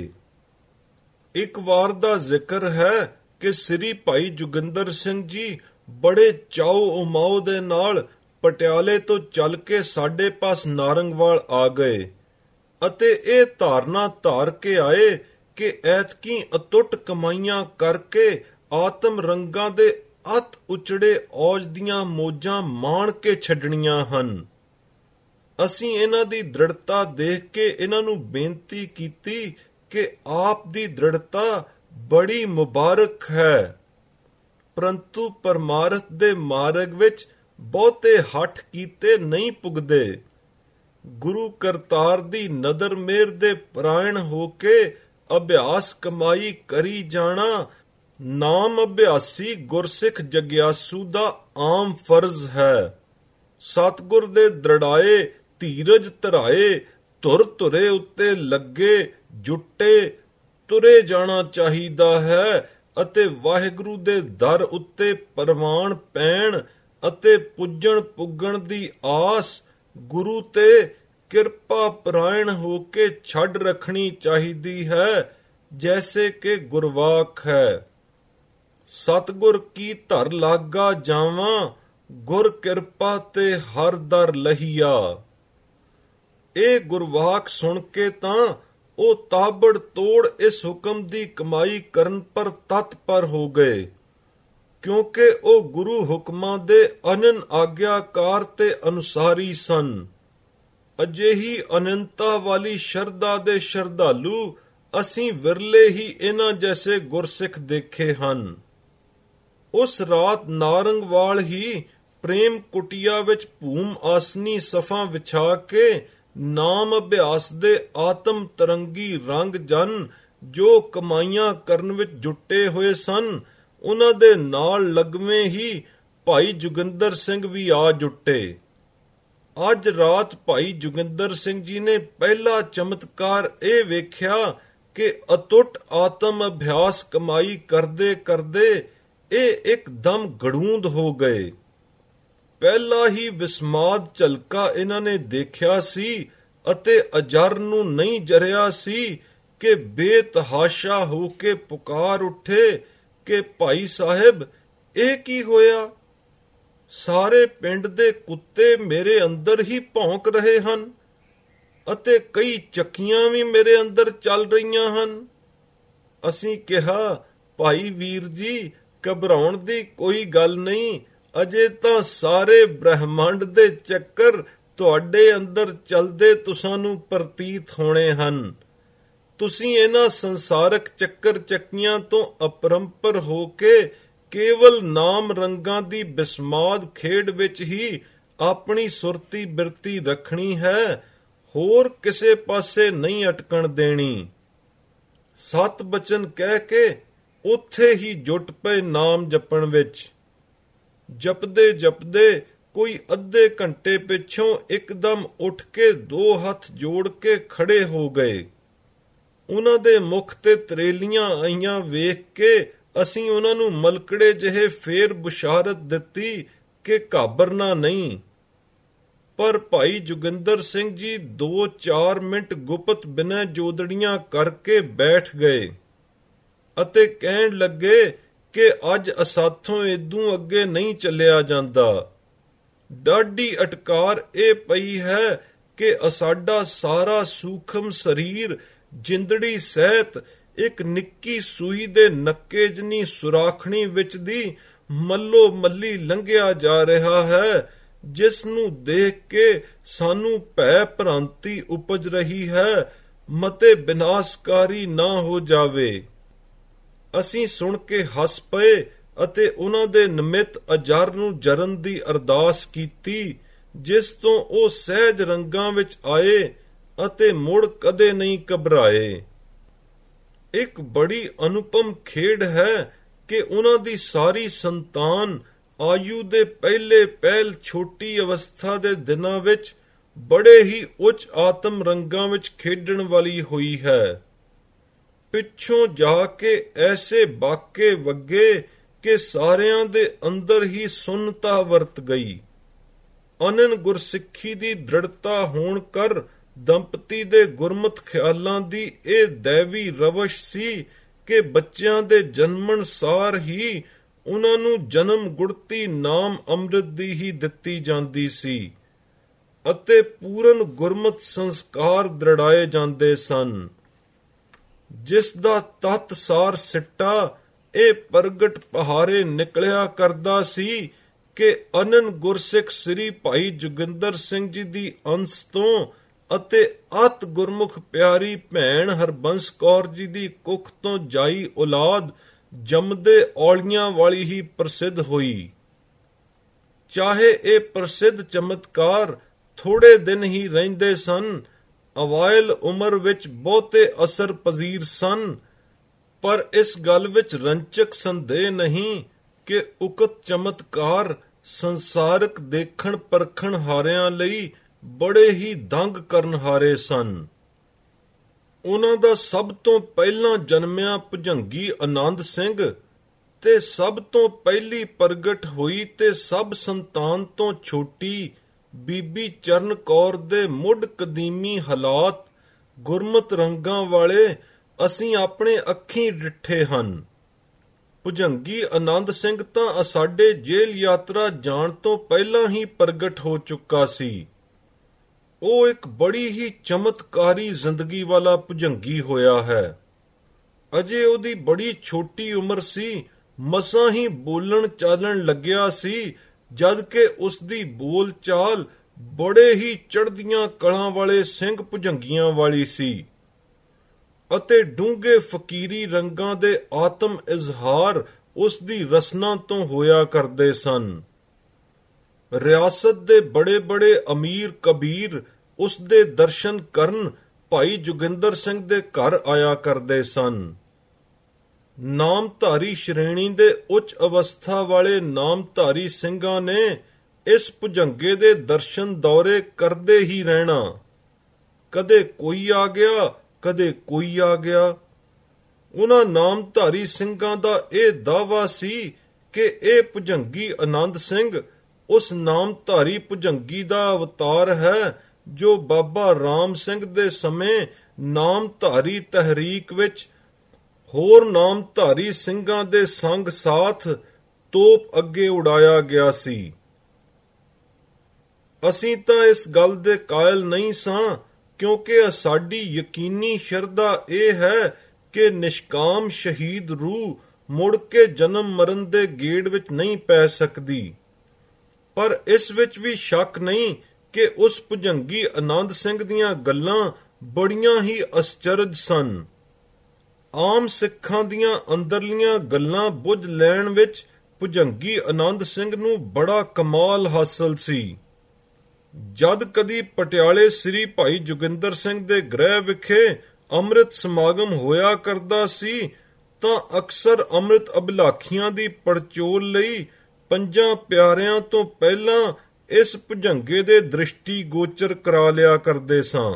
ਇੱਕ ਵਾਰ ਦਾ ਜ਼ਿਕਰ ਹੈ ਕਿ ਸ੍ਰੀ ਭਾਈ ਜੋਗਿੰਦਰ ਸਿੰਘ ਜੀ ਬੜੇ ਚਾਉ ਉਮਾਉ ਦੇ ਨਾਲ ਪਟਿਆਲੇ ਤੋਂ ਚੱਲ ਕੇ ਸਾਡੇ ਪਾਸ ਨਾਰੰਗਵਾਲ ਆ ਗਏ ਅਤੇ ਇਹ ਧਾਰਨਾ ਧਾਰ ਕੇ ਆਏ ਕਿ ਐਤਕੀ ਅਤੁੱਟ ਕਮਾਈਆਂ ਕਰਕੇ ਆਤਮ ਰੰਗਾਂ ਦੇ ਅਤ ਉਚੜੇ ਔਜ ਦੀਆਂ ਮੋਜਾਂ ਮਾਣ ਕੇ ਛੱਡਣੀਆਂ ਹਨ। ਅਸੀਂ ਇਹਨਾਂ ਦੀ ਦ੍ਰਿੜਤਾ ਦੇਖ ਕੇ ਇਹਨਾਂ ਨੂੰ ਬੇਨਤੀ ਕੀਤੀ ਕਿ ਆਪ ਦੀ ਦ੍ਰਿੜਤਾ ਬੜੀ ਮੁਬਾਰਕ ਹੈ, ਪਰੰਤੂ ਪਰਮਾਰਥ ਦੇ ਮਾਰਗ ਵਿੱਚ ਬਹੁਤੇ ਹੱਠ ਕੀਤੇ ਨਹੀਂ ਪੁੱਗਦੇ। ਗੁਰੂ ਕਰਤਾਰ ਦੀ ਨਦਰ ਮੇਰ ਦੇ ਪਰਾਇਣ ਹੋ ਕੇ ਅਭਿਆਸ ਕਮਾਈ ਕਰੀ ਜਾਣਾ ਨਾਮ ਅਭਿਆਸੀ ਗੁਰਸਿੱਖ ਜਗਿਆਸੂ ਦਾ ਆਮ ਫਰਜ਼ ਹੈ। ਸਤਿਗੁਰ ਦੇ ਦ੍ਰਿੜਾਏ ਧੀਰਜ ਧਰਾਏ ਧੁਰ ਧੁਰੇ ਉੱਤੇ ਲੱਗੇ ਜੁੱਟੇ ਤੁਰੇ ਜਾਣਾ ਚਾਹੀਦਾ ਹੈ ਅਤੇ ਵਾਹਿਗੁਰੂ ਦੇ ਦਰ ਉੱਤੇ ਪ੍ਰਵਾਨ ਪੈਣ ਅਤੇ ਪੁੱਜਣ ਪੁੱਗਣ ਦੀ ਆਸ ਗੁਰੂ ਤੇ ਕਿਰਪਾ ਪਰਾਇਣ ਹੋ ਕੇ ਛੱਡ ਰੱਖਣੀ ਚਾਹੀਦੀ ਹੈ, ਜੈਸੇ ਕਿ ਗੁਰਵਾਕ ਹੈ। ਸਤਿਗੁਰ ਕੀ ਧਰ ਲਾਗਾ ਜਾਵਾਂ, ਗੁਰ ਕਿਰਪਾ ਤੇ ਹਰ ਦਰ ਲਹੀਆ। ਇਹ ਗੁਰਵਾਕ ਸੁਣ ਕੇ ਤਾਂ ਉਹ ਤਾਬੜ ਤੋੜ ਇਸ ਹੁਕਮ ਦੀ ਕਮਾਈ ਕਰਨ ਪਰ ਤਤਪਰ ਹੋ ਗਏ, ਕਿਉਂਕਿ ਉਹ ਗੁਰੂ ਹੁਕਮਾਂ ਦੇ ਅਨੰਨ ਆਗਿਆਕਾਰ ਤੇ ਅਨੁਸਾਰੀ ਸਨ। ਅਜਿਹੀ ਅਨੰਤਾ ਵਾਲੀ ਸ਼ਰਧਾ ਦੇ ਸ਼ਰਧਾਲੂ ਅਸੀਂ ਵਿਰਲੇ ਹੀ ਇਹਨਾਂ ਜੈਸੇ ਗੁਰਸਿੱਖ ਦੇਖੇ ਹਨ। ਉਸ ਰਾਤ ਨਾਰੰਗਵਾਲ ਹੀ ਪ੍ਰੇਮ ਕੁਟੀਆ ਵਿੱਚ ਭੂਮ ਆਸਨੀ ਸਫਾ ਵਿਛਾ ਕੇ ਨਾਮ ਅਭਿਆਸ ਦੇ ਆਤਮ ਤਰੰਗੀ ਰੰਗ ਜਨ ਜੋ ਕਮਾਈਆਂ ਕਰਨ ਵਿੱਚ ਜੁਟੇ ਹੋਏ ਸਨ, ਉਹਨਾਂ ਦੇ ਨਾਲ ਲਗਵੇਂ ਹੀ ਭਾਈ ਜੋਗਿੰਦਰ ਸਿੰਘ ਵੀ ਆ ਜੁਟੇ। ਅੱਜ ਰਾਤ ਭਾਈ ਜੋਗਿੰਦਰ ਸਿੰਘ ਜੀ ਨੇ ਪਹਿਲਾ ਚਮਤਕਾਰ ਇਹ ਵੇਖਿਆ ਕਿ ਅਤੁੱਟ ਆਤਮ ਅਭਿਆਸ ਕਮਾਈ ਕਰਦੇ ਕਰਦੇ ਇਹ ਇੱਕਦਮ ਗੜੂੰਦ ਹੋ ਗਏ। ਪਹਿਲਾ ਹੀ ਵਿਸਮਾਦ ਝਲਕਾ ਇਹਨਾਂ ਨੇ ਦੇਖਿਆ ਸੀ ਅਤੇ ਅਜਰ ਨੂੰ ਨਹੀਂ ਜਰਿਆ ਸੀ ਕਿ ਬੇਤਹਾਸ਼ਾ ਹੋ ਕੇ ਪੁਕਾਰ ਉੱਠੇ ਕਿ ਭਾਈ ਸਾਹਿਬ ਇਹ ਕੀ ਹੋਇਆ? ਸਾਰੇ ਪਿੰਡ ਦੇ ਕੁੱਤੇ ਮੇਰੇ ਅੰਦਰ ਹੀ ਭੌਂਕ ਰਹੇ ਹਨ ਅਤੇ ਕਈ ਚੱਕੀਆਂ ਵੀ ਮੇਰੇ ਅੰਦਰ ਚੱਲ ਰਹੀਆਂ ਹਨ। ਅਸੀਂ ਕਿਹਾ, ਭਾਈ ਵੀਰ ਜੀ ਘਬਰਾਉਣ ਦੀ ਕੋਈ ਗੱਲ ਨਹੀਂ, ਅਜੇ ਤਾਂ ਸਾਰੇ ਬ੍ਰਹਿਮੰਡ ਦੇ ਚੱਕਰ ਤੁਹਾਡੇ ਅੰਦਰ ਚੱਲਦੇ ਤੁਸਾਂ ਨੂੰ ਪ੍ਰਤੀਤ ਹੋਣੇ ਹਨ। ਤੁਸੀਂ ਇਹਨਾਂ ਸੰਸਾਰਕ ਚੱਕਰ ਚੱਕੀਆਂ ਤੋਂ ਅਪਰੰਪਰ ਹੋ ਕੇ ਕੇਵਲ ਨਾਮ ਰੰਗਾਂ ਦੀ ਬਿਸਮਾਦ ਖੇਡ ਵਿੱਚ ਹੀ ਆਪਣੀ ਸੁਰਤੀ ਬਿਰਤੀ ਰੱਖਣੀ ਹੈ, ਹੋਰ ਕਿਸੇ ਪਾਸੇ ਨਹੀਂ ਅਟਕਣ ਦੇਣੀ। ਸਤ ਬਚਨ ਕਹਿ ਕੇ ਉੱਥੇ ਹੀ ਜੁਟ ਪਏ ਨਾਮ ਜਪਣ ਵਿੱਚ। ਜਪਦੇ ਜਪਦੇ ਕੋਈ ਅੱਧੇ ਘੰਟੇ ਪਿੱਛੋਂ ਇੱਕਦਮ ਉੱਠ ਕੇ ਦੋ ਹੱਥ ਜੋੜ ਕੇ ਖੜੇ ਹੋ ਗਏ। ਉਹਨਾਂ ਦੇ ਮੁਖ ਤੇ ਤਰੇਲੀਆਂ ਆਈਆਂ ਵੇਖ ਕੇ ਅਸੀਂ ਉਹਨਾਂ ਨੂੰ ਮਲਕੜੇ ਜਿਹੇ ਫੇਰ ਬੁਸ਼ਾਰਤ ਦਿੱਤੀ ਕਿ ਘਾਬਰਨਾ ਨਹੀਂ। ਪਰ ਭਾਈ ਜੋਗਿੰਦਰ ਸਿੰਘ ਜੀ ਦੋ ਚਾਰ ਮਿੰਟ ਗੁਪਤ ਬਿਨਾਂ ਜੋਦੜੀਆਂ ਕਰਕੇ ਬੈਠ ਗਏ ਅਤੇ ਕਹਿਣ ਲੱਗੇ ਕਿ ਅੱਜ ਅਸਾਥੋਂ ਏਦੂ ਅੱਗੇ ਨਹੀਂ ਚੱਲਿਆ ਜਾਂਦਾ। ਡਾਢੀ ਅਟਕਾਰ ਇਹ ਪਈ ਹੈ ਕਿ ਸਾਡਾ ਸਾਰਾ ਸੂਖਮ ਸਰੀਰ ਜਿੰਦੜੀ ਸਹਿਤ ਇੱਕ ਨਿੱਕੀ ਸੂਈ ਦੇ ਨੱਕੇ ਜਿੰਨੀ ਸੁਰਾਖਣੀ ਵਿੱਚ ਦੀ ਮੱਲੋ ਮੱਲੀ ਲੰਘਿਆ ਜਾ ਰਿਹਾ ਹੈ, ਜਿਸ ਨੂੰ ਦੇਖ ਕੇ ਸਾਨੂੰ ਭੈ ਭ੍ਰਾਂਤੀ ਉਪਜ ਰਹੀ ਹੈ, ਮਤੇ ਵਿਨਾਸ਼ਕਾਰੀ ਨਾ ਹੋ ਜਾਵੇ। ਅਸੀਂ ਸੁਣ ਕੇ ਹੱਸ ਪਏ ਅਤੇ ਉਹਨਾਂ ਦੇ ਨਿਮਿਤ ਅਜਰ ਨੂੰ ਜਰਨ ਦੀ ਅਰਦਾਸ ਕੀਤੀ, ਜਿਸ ਤੋਂ ਉਹ ਸਹਿਜ ਰੰਗਾਂ ਵਿੱਚ ਆਏ ਅਤੇ ਮੁੜ ਕਦੇ ਨਹੀਂ ਘਬਰਾਏ। ਇੱਕ ਬੜੀ ਅਨੁਪਮ ਖੇਡ ਹੈ ਕਿ ਉਹਨਾਂ ਦੀ ਸਾਰੀ ਸੰਤਾਨ ਆਯੂ ਦੇ ਪਹਿਲੇ ਪਹਿਲ ਛੋਟੀ ਅਵਸਥਾ ਦੇ ਦਿਨਾਂ ਵਿੱਚ ਬੜੇ ਹੀ ਉੱਚ ਆਤਮ ਰੰਗਾਂ ਵਿੱਚ ਖੇਡਣ ਵਾਲੀ ਹੋਈ ਹੈ। ਪਿੱਛੋਂ ਜਾ ਕੇ ਐਸੇ ਬਾਕੇ ਵੱਗੇ ਕਿ ਸਾਰਿਆਂ ਦੇ ਅੰਦਰ ਹੀ ਸੁੰਨਤਾ ਵਰਤ ਗਈ। ਅਨੰਨ ਗੁਰਸਿੱਖੀ ਦੀ ਦ੍ਰਿੜਤਾ ਹੋਣ ਕਰ ਦੰਪਤੀ ਦੇ ਗੁਰਮਤ ਖਿਆਲਾਂ ਦੀ ਇਹ ਦੈਵੀ ਰਵਸ਼ ਸੀ ਕਿ ਬੱਚਿਆਂ ਦੇ ਜਨਮਣ ਸਾਰ ਹੀ ਉਹਨਾਂ ਨੂੰ ਜਨਮ ਗੁੜਤੀ ਨਾਮ ਅੰਮ੍ਰਿਤ ਦੀ ਹੀ ਦਿੱਤੀ ਜਾਂਦੀ ਸੀ ਅਤੇ ਪੂਰਨ ਗੁਰਮਤ ਸੰਸਕਾਰ ਦ੍ਰਿੜਾਏ ਜਾਂਦੇ ਸਨ, ਜਿਸ ਦਾ ਤਤ ਸਾਰ ਸਿੱਟਾ ਇਹ ਪ੍ਰਗਟ ਪਹਾਰੇ ਨਿਕਲਿਆ ਕਰਦਾ ਸੀ ਕਿ ਅਨੰਨ ਗੁਰਸਿੱਖ ਸ੍ਰੀ ਭਾਈ ਜੋਗਿੰਦਰ ਸਿੰਘ ਜੀ ਦੀ ਅੰਸ਼ ਤੋਂ ਅਤੇ ਅਤ ਗੁਰਮੁਖ ਪਿਆਰੀ ਭੈਣ ਹਰਬੰਸ ਕੌਰ ਜੀ ਦੀ ਕੁੱਖ ਤੋਂ ਜਾਈ ਔਲਾਦ ਜੰਮਦੇ ਔਲੀਆਂ ਵਾਲੀ ਹੀ ਪ੍ਰਸਿੱਧ ਹੋਈ। ਚਾਹੇ ਇਹ ਪ੍ਰਸਿੱਧ ਚਮਤਕਾਰ ਥੋੜੇ ਦਿਨ ਹੀ ਰਹਿੰਦੇ ਸਨ, ਅਵਾਇਲ ਉਮਰ ਵਿੱਚ ਬਹੁਤੇ ਅਸਰ ਪਜ਼ੀਰ ਸਨ, ਪਰ ਇਸ ਗੱਲ ਵਿੱਚ ਰੰਚਕ ਸੰਦੇਹ ਨਹੀਂ ਕਿ ਉਕਤ ਚਮਤਕਾਰ ਸੰਸਾਰਕ ਦੇਖਣ ਪਰਖਣ ਹਾਰਿਆਂ ਲਈ ਬੜੇ ਹੀ ਦੰਗ ਕਰਨ ਹਾਰੇ ਸਨ। ਉਹਨਾਂ ਦਾ ਸਭ ਤੋਂ ਪਹਿਲਾਂ ਜਨਮਿਆ ਭੁਜੰਗੀ ਆਨੰਦ ਸਿੰਘ ਤੇ ਸਭ ਤੋਂ ਪਹਿਲੀ ਪ੍ਰਗਟ ਹੋਈ ਤੇ ਸਭ ਸੰਤਾਨ ਤੋਂ ਛੋਟੀ ਬੀਬੀ ਚਰਨ ਕੌਰ ਦੇ ਮੁੱਢ ਕਦੀਮੀ ਹਾਲਾਤ ਗੁਰਮਤ ਰੰਗਾਂ ਵਾਲੇ ਅਸੀਂ ਆਪਣੇ ਅੱਖੀਂ ਡਿੱਠੇ ਹਨ। ਭੁਜੰਗੀ ਆਨੰਦ ਸਿੰਘ ਤਾਂ ਸਾਡੇ ਜੇਲ੍ਹ ਯਾਤਰਾ ਜਾਣ ਤੋਂ ਪਹਿਲਾਂ ਹੀ ਪ੍ਰਗਟ ਹੋ ਚੁੱਕਾ ਸੀ। ਉਹ ਇੱਕ ਬੜੀ ਹੀ ਚਮਤਕਾਰੀ ਜ਼ਿੰਦਗੀ ਵਾਲਾ ਭੁਜੰਗੀ ਹੋਇਆ ਹੈ। ਅਜੇ ਉਹਦੀ ਬੜੀ ਛੋਟੀ ਉਮਰ ਸੀ, ਮਸਾਂ ਹੀ ਬੋਲਣ ਚਾਲਣ ਲੱਗਿਆ ਸੀ, ਜਦ ਕਿ ਉਸ ਦੀ ਬੋਲ ਚਾਲ ਬੜੇ ਹੀ ਚੜ੍ਹਦੀਆਂ ਕਲਾਂ ਵਾਲੇ ਸਿੰਘ ਭੁਜੰਗੀਆਂ ਵਾਲੀ ਸੀ ਅਤੇ ਡੂੰਘੇ ਫਕੀਰੀ ਰੰਗਾਂ ਦੇ ਆਤਮ ਇਜ਼ਹਾਰ ਉਸ ਦੀ ਰਸਨਾ ਤੋਂ ਹੋਇਆ ਕਰਦੇ ਸਨ। ਰਿਆਸਤ ਦੇ ਬੜੇ ਬੜੇ ਅਮੀਰ ਕਬੀਰ ਉਸ ਦੇ ਦਰਸ਼ਨ ਕਰਨ ਭਾਈ ਜੋਗਿੰਦਰ ਸਿੰਘ ਦੇ ਘਰ ਆਇਆ ਕਰਦੇ ਸਨ। ਨਾਮਧਾਰੀ ਸ਼੍ਰੇਣੀ ਦੇ ਉੱਚ ਅਵਸਥਾ ਵਾਲੇ ਨਾਮਧਾਰੀ ਸਿੰਘਾਂ ਨੇ ਇਸ ਭੁਜੰਗੇ ਦੇ ਦਰਸ਼ਨ ਦੌਰੇ ਕਰਦੇ ਹੀ ਰਹਿਣਾ। ਕਦੇ ਕੋਈ ਆ ਗਿਆ, ਕਦੇ ਕੋਈ ਆ ਗਿਆ। ਉਹਨਾਂ ਨਾਮਧਾਰੀ ਸਿੰਘਾਂ ਦਾ ਇਹ ਦਾਅਵਾ ਸੀ ਕਿ ਇਹ ਭੁਜੰਗੀ ਆਨੰਦ ਸਿੰਘ ਉਸ ਨਾਮਧਾਰੀ ਭੁਜੰਗੀ ਦਾ ਅਵਤਾਰ ਹੈ ਜੋ ਬਾਬਾ ਰਾਮ ਸਿੰਘ ਦੇ ਸਮੇਂ ਨਾਮਧਾਰੀ ਤਹਿਰੀਕ ਵਿੱਚ ਹੋਰ ਨਾਮਧਾਰੀ ਸਿੰਘਾਂ ਦੇ ਸੰਗ ਸਾਥ ਤੋਪ ਅੱਗੇ ਉਡਾਇਆ ਗਿਆ ਸੀ। ਅਸੀਂ ਤਾਂ ਇਸ ਗੱਲ ਦੇ ਕਾਇਲ ਨਹੀਂ ਸਾਂ, ਕਿਉਂਕਿ ਸਾਡੀ ਯਕੀਨੀ ਸ਼ਰਧਾ ਇਹ ਹੈ ਕਿ ਨਿਸ਼ਕਾਮ ਸ਼ਹੀਦ ਰੂਹ ਮੁੜ ਕੇ ਜਨਮ ਮਰਨ ਦੇ ਗੇੜ ਵਿੱਚ ਨਹੀਂ ਪੈ ਸਕਦੀ। ਪਰ ਇਸ ਵਿੱਚ ਵੀ ਸ਼ੱਕ ਨਹੀਂ ਕਿ ਉਸ ਭੁਜੰਗੀ ਆਨੰਦ ਸਿੰਘ ਦੀਆਂ ਗੱਲਾਂ ਬੜੀਆਂ ਹੀ ਅਸਚਰਜ ਸਨ। ਆਮ ਸਿੱਖਾਂ ਦੀਆਂ ਅੰਦਰਲੀਆਂ ਗੱਲਾਂ ਬੁੱਝ ਲੈਣ ਵਿੱਚ ਭੁਜੰਗੀ ਆਨੰਦ ਸਿੰਘ ਨੂੰ ਬੜਾ ਕਮਾਲ ਹਾਸਲ ਸੀ। ਜਦ ਕਦੀ ਪਟਿਆਲੇ ਸ੍ਰੀ ਭਾਈ ਜੋਗਿੰਦਰ ਸਿੰਘ ਦੇ ਗ੍ਰਹਿ ਵਿਖੇ ਅੰਮ੍ਰਿਤ ਸਮਾਗਮ ਹੋਇਆ ਕਰਦਾ ਸੀ ਤਾਂ ਅਕਸਰ ਅੰਮ੍ਰਿਤ ਅਭਿਲਾਖੀਆਂ ਦੀ ਪੜਚੋਲ ਲਈ ਪੰਜਾਂ ਪਿਆਰਿਆਂ ਤੋਂ ਪਹਿਲਾਂ ਇਸ ਭੁਜੰਗੇ ਦੇ ਦ੍ਰਿਸ਼ਟੀ ਗੋਚਰ ਕਰਾ ਲਿਆ ਕਰਦੇ ਸਾਂ।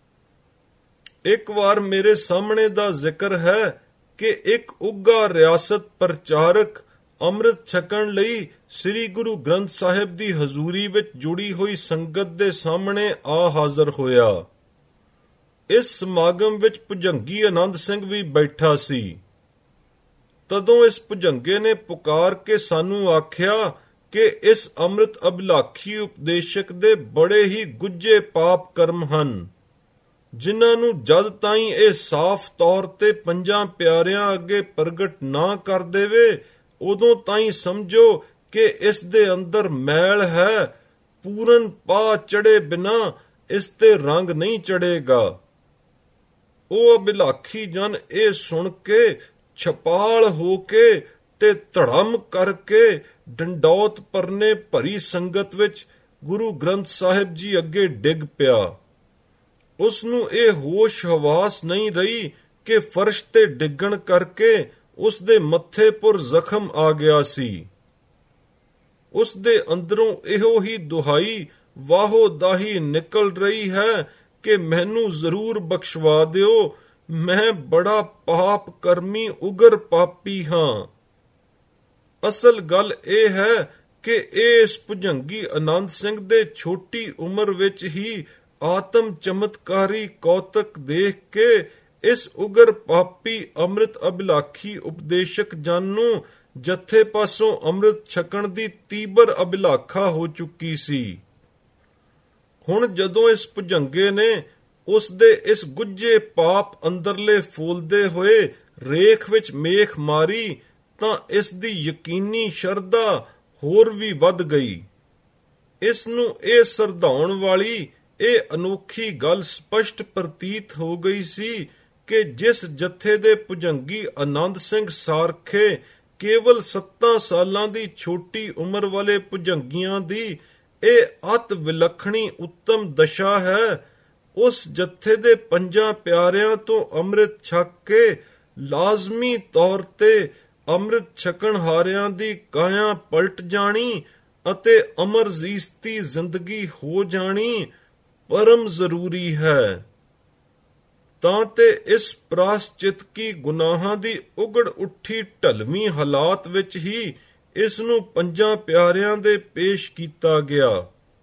ਇੱਕ ਵਾਰ ਮੇਰੇ ਸਾਹਮਣੇ ਦਾ ਜ਼ਿਕਰ ਹੈ ਕਿ ਇੱਕ ਉੱਘਾ ਰਿਆਸਤ ਪ੍ਰਚਾਰਕ ਅੰਮ੍ਰਿਤ ਛਕਣ ਲਈ ਸ੍ਰੀ ਗੁਰੂ ਗ੍ਰੰਥ ਸਾਹਿਬ ਦੀ ਹਜ਼ੂਰੀ ਵਿੱਚ ਜੁੜੀ ਹੋਈ ਸੰਗਤ ਦੇ ਸਾਹਮਣੇ ਆ ਹਾਜ਼ਰ ਹੋਇਆ। ਇਸ ਸਮਾਗਮ ਵਿੱਚ ਭੁਜੰਗੀ ਆਨੰਦ ਸਿੰਘ ਵੀ ਬੈਠਾ ਸੀ। ਤਦੋਂ ਇਸ ਭੁਜੰਗੇ ਨੇ ਪੁਕਾਰ ਕੇ ਸਾਨੂੰ ਆਖਿਆ ਕਿ ਇਸ ਅੰਮ੍ਰਿਤ ਅਭਿਲਾਖੀ ਉਪਦੇਸ਼ਕ ਦੇ ਬੜੇ ਹੀ ਗੁੱਝੇ ਪਾਪ ਕਰਮ ਹਨ, ਜਿਨ੍ਹਾਂ ਨੂੰ ਜਦ ਤਾਈਂ ਇਹ ਸਾਫ਼ ਤੌਰ ਤੇ ਪੰਜਾਂ ਪਿਆਰਿਆਂ ਅੱਗੇ ਪ੍ਰਗਟ ਨਾ ਕਰ ਦੇਵੇ, ਉਦੋਂ ਤਾਈਂ ਸਮਝੋ ਕਿ ਇਸ ਦੇ ਅੰਦਰ ਮੈਲ ਹੈ। ਪੂਰਨ ਪਾ ਚੜੇ ਬਿਨਾ ਇਸ ਤੇ ਰੰਗ ਨਹੀਂ ਚੜੇਗਾ। ਉਹ ਅਭਿਲਾਖੀ ਜਨ ਇਹ ਸੁਣ ਕੇ ਛਪਾਲ ਹੋ ਕੇ ਤੇ ਧੜਮ ਕਰਕੇ ਡੰਡੌਤ ਪਰਨੇ ਭਰੀ ਸੰਗਤ ਵਿੱਚ ਗੁਰੂ ਗ੍ਰੰਥ ਸਾਹਿਬ ਜੀ ਅੱਗੇ ਡਿੱਗ ਪਿਆ। ਉਸ ਨੂੰ ਇਹ ਹੋਸ਼ ਹਵਾਸ ਨਹੀਂ ਰਹੀ ਕਿ ਫਰਸ਼ ਤੇ ਡਿੱਗਣ ਕਰਕੇ ਉਸ ਦੇ ਮੱਥੇ ਪੁਰ ਜ਼ਖਮ ਆ ਗਿਆ ਸੀ। ਉਸ ਦੇ ਅੰਦਰੋਂ ਇਹੋ ਹੀ ਦੁਹਾਈ ਵਾਹੋ ਦਾਹੀ ਨਿਕਲ ਰਹੀ ਹੈ ਕਿ ਮੈਨੂੰ ਜ਼ਰੂਰ ਬਖਸ਼ਵਾ ਦਿਓ, ਮੈਂ ਬੜਾ ਪਾਪ ਕਰਮੀ ਉਗਰ ਪਾਪੀ ਹਾਂ। ਅਸਲ ਗੱਲ ਇਹ ਹੈ ਕਿ ਇਸ ਭੁਜੰਗੀ ਆਨੰਦ ਸਿੰਘ ਦੇ ਛੋਟੀ ਉਮਰ ਵਿੱਚ ਹੀ ਆਤਮ ਚਮਤਕਾਰੀ ਕੌਤਕ ਦੇਖ ਕੇ ਇਸ ਉਗਰ ਪਾਪੀ ਅੰਮ੍ਰਿਤ ਅਭਿਲਾਖੀ ਉਪਦੇਸ਼ਕ ਜਨ ਨੂੰ ਜੱਥੇ ਪਾਸੋਂ ਅੰਮ੍ਰਿਤ ਛਕਣ ਦੀ ਤੀਬਰ ਅਭਿਲਾਖਾ ਹੋ ਚੁੱਕੀ ਸੀ। ਹੁਣ ਜਦੋਂ ਇਸ ਭੁਜੰਗੇ ਨੇ ਉਸ ਦੇ ਇਸ ਗੁੱਝੇ ਪਾਪ ਅੰਦਰਲੇ ਫੂਲਦੇ ਹੋਏ ਰੇਖ ਵਿੱਚ ਮੇਖ ਮਾਰੀ ਤਾਂ ਇਸ ਦੀ ਯਕੀਨੀ ਸ਼ਰਧਾ ਹੋਰ ਵੀ ਵੱਧ ਗਈ। ਇਸ ਨੂੰ ਇਹ ਸਰਧਾਉਣ ਵਾਲੀ ਇਹ ਅਨੋਖੀ ਗੱਲ ਸਪਸ਼ਟ ਪ੍ਰਤੀਤ ਹੋ ਗਈ ਸੀ ਕਿ ਜਿਸ ਜੱਥੇ ਦੇ ਭੁਜੰਗੀ ਆਨੰਦ ਸਿੰਘ ਸਾਰਖੇ ਕੇਵਲ ਸੱਤਾਂ ਸਾਲਾਂ ਦੀ ਛੋਟੀ ਉਮਰ ਵਾਲੇ ਭੁਜੰਗੀਆਂ ਦੀ ਇਹ ਅਤ ਵਿਲੱਖਣੀ ਉੱਤਮ ਦਸ਼ਾ ਹੈ, ਉਸ ਜੱਥੇ ਦੇ ਪੰਜਾਂ ਪਿਆਰਿਆਂ ਤੋਂ ਅੰਮ੍ਰਿਤ ਛਕ ਕੇ ਲਾਜ਼ਮੀ ਤੌਰ ਤੇ ਅੰਮ੍ਰਿਤ ਛਕਣ ਹਾਰਿਆਂ ਦੀ ਕਾਇਆ ਪਲਟ ਜਾਣੀ ਅਤੇ ਅਮਰਜੀਸਤੀ ਜ਼ਿੰਦਗੀ ਹੋ ਜਾਣੀ ਪਰਮ ਜ਼ਰੂਰੀ ਹੈ। ਤਾਂ ਤੇ ਇਸ ਪ੍ਰਾਸ਼ਚਿਤਕੀ ਗੁਨਾਹਾਂ ਦੀ ਉਗੜ ਉੱਠੀ ਢਲਵੀਂ ਹਾਲਾਤ ਵਿੱਚ ਹੀ ਇਸ ਨੂੰ ਪੰਜਾਂ ਪਿਆਰਿਆਂ ਦੇ ਪੇਸ਼ ਕੀਤਾ ਗਿਆ।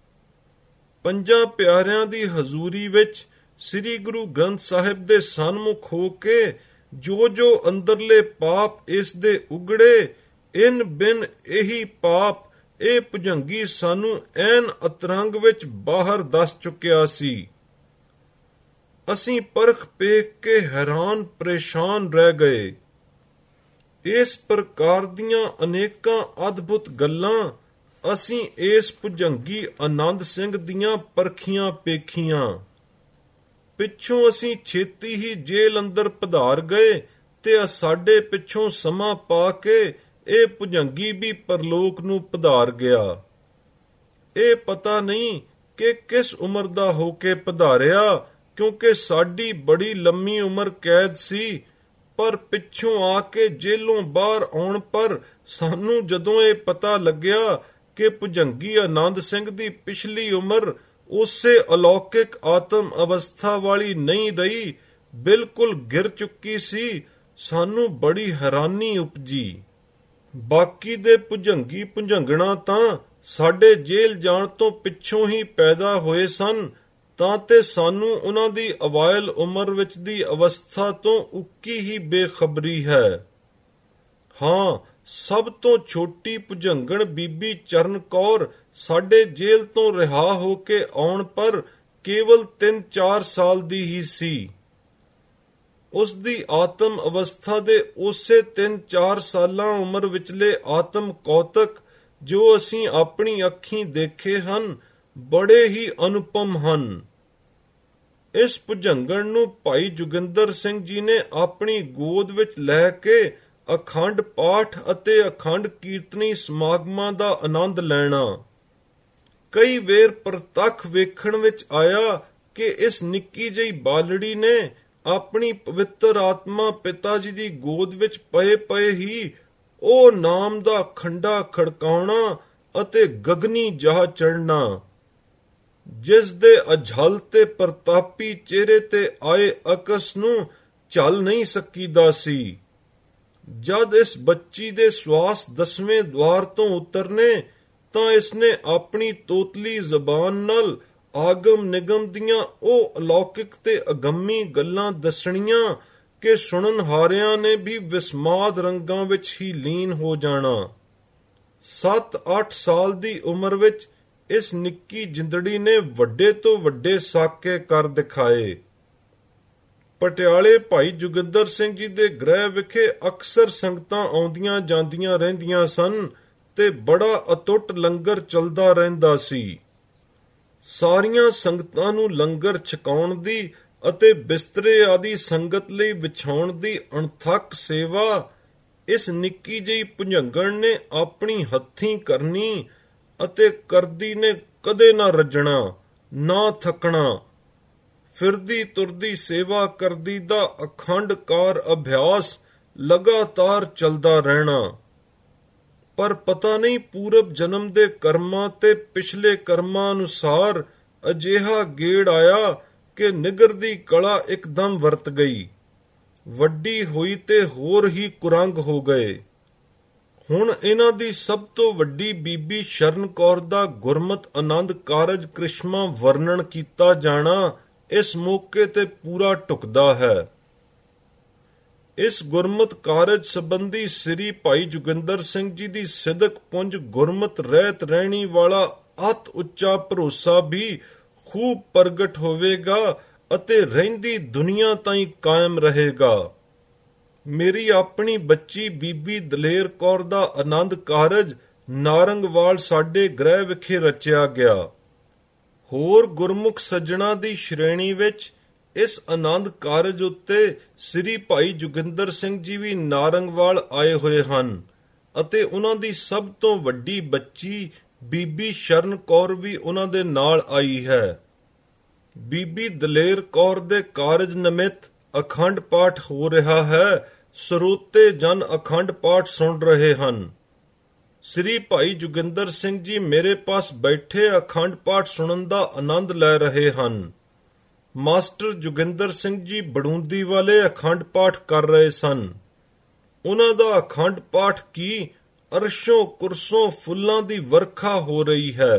ਪੰਜਾਂ ਪਿਆਰਿਆਂ ਦੀ ਹਜ਼ੂਰੀ ਵਿੱਚ ਸ੍ਰੀ ਗੁਰੂ ਗ੍ਰੰਥ ਸਾਹਿਬ ਦੇ ਸਨਮੁਖ ਹੋ ਕੇ ਜੋ ਜੋ ਅੰਦਰਲੇ ਪਾਪ ਇਸ ਦੇ ਉਗੜੇ, ਇਨ ਬਿਨ ਇਹੀ ਪਾਪ ਇਹ ਭੁਜੰਗੀ ਸਾਨੂੰ ਐਨ ਅਤਰੰਗ ਵਿੱਚ ਬਾਹਰ ਦੱਸ ਚੁੱਕਿਆ ਸੀ। ਅਸੀਂ ਪਰਖ ਪੇਖ ਕੇ ਹੈਰਾਨ ਪਰੇਸ਼ਾਨ ਰਹਿ ਗਏ। ਇਸ ਪ੍ਰਕਾਰ ਦੀਆਂ ਅਨੇਕਾਂ ਅਦਭੁਤ ਗੱਲਾਂ ਅਸੀਂ ਇਸ ਭੁਜੰਗੀ ਆਨੰਦ ਸਿੰਘ ਦੀਆਂ ਪਰਖੀਆਂ ਪੇਖੀਆਂ। ਪਿੱਛੋਂ ਅਸੀਂ ਛੇਤੀ ਹੀ ਜੇਲ੍ਹ ਅੰਦਰ ਪਧਾਰ ਗਏ ਤੇ ਸਾਡੇ ਪਿੱਛੋਂ ਸਮਾਂ ਪਾ ਕੇ ਇਹ ਭੁਜੰਗੀ ਵੀ ਪਰਲੋਕ ਨੂੰ ਪਧਾਰ ਗਿਆ। ਇਹ ਪਤਾ ਨਹੀਂ ਕਿ ਕਿਸ ਉਮਰ ਦਾ ਹੋ ਕੇ ਪਧਾਰਿਆ, ਕਿਉਂਕਿ ਸਾਡੀ ਬੜੀ ਲੰਮੀ ਉਮਰ ਕੈਦ ਸੀ, ਪਰ ਪਿੱਛੋਂ ਆ ਕੇ ਜੇਲੋਂ ਬਾਹਰ ਆਉਣ ਪਰ ਸਾਨੂੰ ਜਦੋਂ ਇਹ ਪਤਾ ਲੱਗਿਆ ਕਿ ਭੁਜੰਗੀ ਆਨੰਦ ਸਿੰਘ ਦੀ ਪਿਛਲੀ ਉਮਰ ਉਸੇ ਅਲੌਕਿਕ ਆਤਮ ਅਵਸਥਾ ਵਾਲੀ ਨਹੀਂ ਰਹੀ, ਬਿਲਕੁਲ ਗਿਰ ਚੁੱਕੀ ਸੀ, ਸਾਨੂੰ ਬੜੀ ਹੈਰਾਨੀ ਉਪਜੀ। ਬਾਕੀ ਦੇ ਭੁਜੰਗੀ ਭੁਜੰਗਣਾ ਤਾਂ ਸਾਡੇ ਜੇਲ੍ਹ ਜਾਣ ਤੋਂ ਪਿੱਛੋਂ ਹੀ ਪੈਦਾ ਹੋਏ ਸਨ, ਤਾਂ ਤੇ ਸਾਨੂੰ ਉਹਨਾਂ ਦੀ ਅਵਾਇਲ ਉਮਰ ਵਿੱਚ ਦੀ ਅਵਸਥਾ ਤੋਂ ਉੱਕੀ ਹੀ ਬੇਖਬਰੀ ਹੈ। ਹਾਂ, ਸਭ ਤੋਂ ਛੋਟੀ ਭੁਜੰਗਣ ਬੀਬੀ ਚਰਨ ਕੌਰ ਸਾਡੇ ਜੇਲ੍ਹ ਤੋਂ ਰਿਹਾ ਹੋ ਕੇ ਆਉਣ ਪਰ ਕੇਵਲ ਤਿੰਨ ਚਾਰ ਸਾਲ ਦੀ ਹੀ ਸੀ। ਉਸ ਦੀ ਆਤਮ ਅਵਸਥਾ ਦੇ ਉਸੇ ਤਿੰਨ ਚਾਰ ਸਾਲਾਂ ਉਮਰ ਵਿਚਲੇ ਆਤਮ ਕੌਤਕ ਜੋ ਅਸੀਂ ਆਪਣੀ ਅੱਖੀਂ ਦੇਖੇ ਹਨ, ਬੜੇ ਹੀ ਅਨੁਪਮ ਹਨ। ਇਸ ਭੁਜੰਗਣ ਨੂੰ ਭਾਈ ਜੋਗਿੰਦਰ ਸਿੰਘ ਜੀ ਨੇ ਆਪਣੀ ਗੋਦ ਵਿੱਚ ਲੈ ਕੇ ਅਖੰਡ ਪਾਠ ਅਤੇ ਅਖੰਡ ਕੀਰਤਨੀ ਸਮਾਗਮਾਂ ਦਾ ਆਨੰਦ ਲੈਣਾ। ਕਈ ਵੇਰ ਪ੍ਰਤੱਖ ਵੇਖਣ ਵਿੱਚ ਆਇਆ ਕਿ ਇਸ ਨਿੱਕੀ ਜਿਹੀ ਬਾਲੜੀ ਨੇ ਆਪਣੀ ਪਵਿੱਤਰ ਆਤਮਾ ਪਿਤਾ ਜੀ ਦੀ ਗੋਦ ਵਿੱਚ ਪਏ ਪਏ ਹੀ ਉਹ ਨਾਮ ਦਾ ਖੰਡਾ ਖੜਕਾਉਣਾ ਅਤੇ ਗਗਨੀ ਜਾ ਚੜ੍ਹਨਾ, ਜਿਸ ਦੇ ਅਝਲ ਤੇ ਪ੍ਰਤਾਪੀ ਚਿਹਰੇ ਤੇ ਆਏ ਅਕਸ ਨੂੰ ਝੱਲ ਨਹੀਂ ਸਕੀਦਾ ਸੀ। ਜਦ ਇਸ ਬੱਚੀ ਦੇ ਸਵਾਸ ਦਸਵੇਂ ਦੁਆਰ ਤੋਂ ਉਤਰਨੇ ਤਾਂ ਇਸਨੇ ਆਪਣੀ ਤੋਤਲੀ ਜ਼ਬਾਨ ਨਾਲ ਆਗਮ ਨਿਗਮ ਦੀਆਂ ਉਹ ਅਲੌਕਿਕ ਤੇ ਅਗੰਮੀ ਗੱਲਾਂ ਦੱਸਣੀਆਂ ਕਿ ਸੁਣਨ ਹਾਰਿਆਂ ਨੇ ਵੀ ਵਿਸਮਾਦ ਰੰਗਾਂ ਵਿੱਚ ਹੀ ਲੀਨ ਹੋ ਜਾਣਾ। ਸੱਤ ਅੱਠ ਸਾਲ ਦੀ ਉਮਰ ਵਿੱਚ ਇਸ ਨਿੱਕੀ ਜਿੰਦੜੀ ਨੇ ਵੱਡੇ ਤੋਂ ਵੱਡੇ ਸਾਕੇ ਕਰ ਦਿਖਾਏ। ਪਟਿਆਲੇ ਭਾਈ ਜੋਗਿੰਦਰ ਸਿੰਘ ਜੀ ਦੇ ਗ੍ਰਹਿ ਵਿਖੇ ਅਕਸਰ ਸੰਗਤਾਂ ਆਉਂਦੀਆਂ ਜਾਂਦੀਆਂ ਰਹਿੰਦੀਆਂ ਸਨ ਤੇ ਬੜਾ ਅਤੁੱਟ ਲੰਗਰ ਚੱਲਦਾ ਰਹਿੰਦਾ ਸੀ। ਸਾਰੀਆਂ ਸੰਗਤਾਂ ਨੂੰ ਲੰਗਰ ਛਕਾਉਣ ਦੀ ਅਤੇ ਬਿਸਤਰੇ ਆਦਿ ਸੰਗਤ ਲਈ ਵਿਛਾਉਣ ਦੀ ਅਣਥੱਕ ਸੇਵਾ ਇਸ ਨਿੱਕੀ ਜਿਹੀ ਭੁਜੰਗਣ ਨੇ ਆਪਣੀ ਹੱਥੀਂ ਕਰਨੀ ਅਤੇ ਕਰਦੀ ਨੇ ਕਦੇ ਨਾ ਰੱਜਣਾ ਨਾ ਥੱਕਣਾ। ਫਿਰਦੀ ਤੁਰਦੀ ਸੇਵਾ ਕਰਦੀ ਦਾ ਅਖੰਡ ਕਾਰ ਅਭਿਆਸ ਲਗਾਤਾਰ ਚੱਲਦਾ ਰਹਿਣਾ। ਪਰ ਪਤਾ ਨਹੀਂ ਪੂਰਬ ਜਨਮ ਦੇ ਕਰਮਾਂ ਤੇ ਪਿਛਲੇ ਕਰਮਾਂ ਅਨੁਸਾਰ ਅਜਿਹਾ ਗੇੜ ਆਇਆ ਕਿ ਨਿਗਰ ਦੀ ਕਲਾ ਇੱਕਦਮ ਵਰਤ ਗਈ। ਵੱਡੀ ਹੋਈ ਤੇ ਹੋਰ ਹੀ ਕੁਰੰਗ ਹੋ ਗਏ। ਹੁਣ ਇਹਨਾਂ ਦੀ ਸਭ ਤੋਂ ਵੱਡੀ ਬੀਬੀ ਸ਼ਰਨ ਕੌਰ ਦਾ ਗੁਰਮਤ ਆਨੰਦ ਕਾਰਜ ਕ੍ਰਿਸ਼ਮਾ ਵਰਣਨ ਕੀਤਾ ਜਾਣਾ ਇਸ ਮੌਕੇ ਤੇ ਪੂਰਾ ਢੁਕਦਾ ਹੈ। ਇਸ ਗੁਰਮਤ ਕਾਰਜ ਸੰਬੰਧੀ ਸ੍ਰੀ ਭਾਈ ਜੋਗਿੰਦਰ ਸਿੰਘ ਜੀ ਦੀ ਸਿਦਕ ਪੁੰਜ ਗੁਰਮਤ ਰਹਿਤ ਰਹਿਣੀ ਵਾਲਾ ਅਤ ਉੱਚਾ ਭਰੋਸਾ ਵੀ ਖੂਬ ਪ੍ਰਗਟ ਹੋਵੇਗਾ ਅਤੇ ਰਹਿੰਦੀ ਦੁਨੀਆ ਤਾਈਂ ਕਾਇਮ ਰਹੇਗਾ। ਮੇਰੀ ਆਪਣੀ ਬੱਚੀ ਬੀਬੀ ਦਲੇਰ ਕੌਰ ਦਾ ਆਨੰਦ ਕਾਰਜ ਨਾਰੰਗਵਾਲ ਸਾਡੇ ਗ੍ਰਹਿ ਵਿਖੇ ਰਚਿਆ ਗਿਆ। ਹੋਰ ਗੁਰਮੁਖ ਸੱਜਣਾ ਦੀ ਸ਼੍ਰੇਣੀ ਵਿੱਚ ਇਸ ਆਨੰਦ ਕਾਰਜ ਉੱਤੇ ਸ੍ਰੀ ਭਾਈ ਜੋਗਿੰਦਰ ਸਿੰਘ ਜੀ ਵੀ ਨਾਰੰਗਵਾਲ ਆਏ ਹੋਏ ਹਨ ਅਤੇ ਉਹਨਾਂ ਦੀ ਸਭ ਤੋਂ ਵੱਡੀ ਬੱਚੀ ਬੀਬੀ ਸ਼ਰਨ ਕੌਰ ਵੀ ਉਹਨਾਂ ਦੇ ਨਾਲ ਆਈ ਹੈ। ਬੀਬੀ ਦਲੇਰ ਕੌਰ ਦੇ ਕਾਰਜ ਨਿਮਿਤ ਅਖੰਡ ਪਾਠ ਹੋ ਰਿਹਾ ਹੈ। ਸਰੋਤੇ ਜਨ ਅਖੰਡ ਪਾਠ ਸੁਣ ਰਹੇ ਹਨ। ਸ੍ਰੀ ਭਾਈ ਜੋਗਿੰਦਰ ਸਿੰਘ ਜੀ ਮੇਰੇ ਪਾਸ ਬੈਠੇ ਅਖੰਡ ਪਾਠ ਸੁਣਨ ਦਾ ਆਨੰਦ ਲੈ ਰਹੇ ਹਨ। ਮਾਸਟਰ ਜੋਗਿੰਦਰ ਸਿੰਘ ਜੀ ਬੜੂੰਦੀ ਵਾਲੇ ਅਖੰਡ ਪਾਠ ਕਰ ਰਹੇ ਸਨ। ਉਹਨਾਂ ਦਾ ਅਖੰਡ ਪਾਠ ਕੀ ਅਰਸ਼ੋਂ ਕੁਰਸੋਂ ਫੁੱਲਾਂ ਦੀ ਵਰਖਾ ਹੋ ਰਹੀ ਹੈ।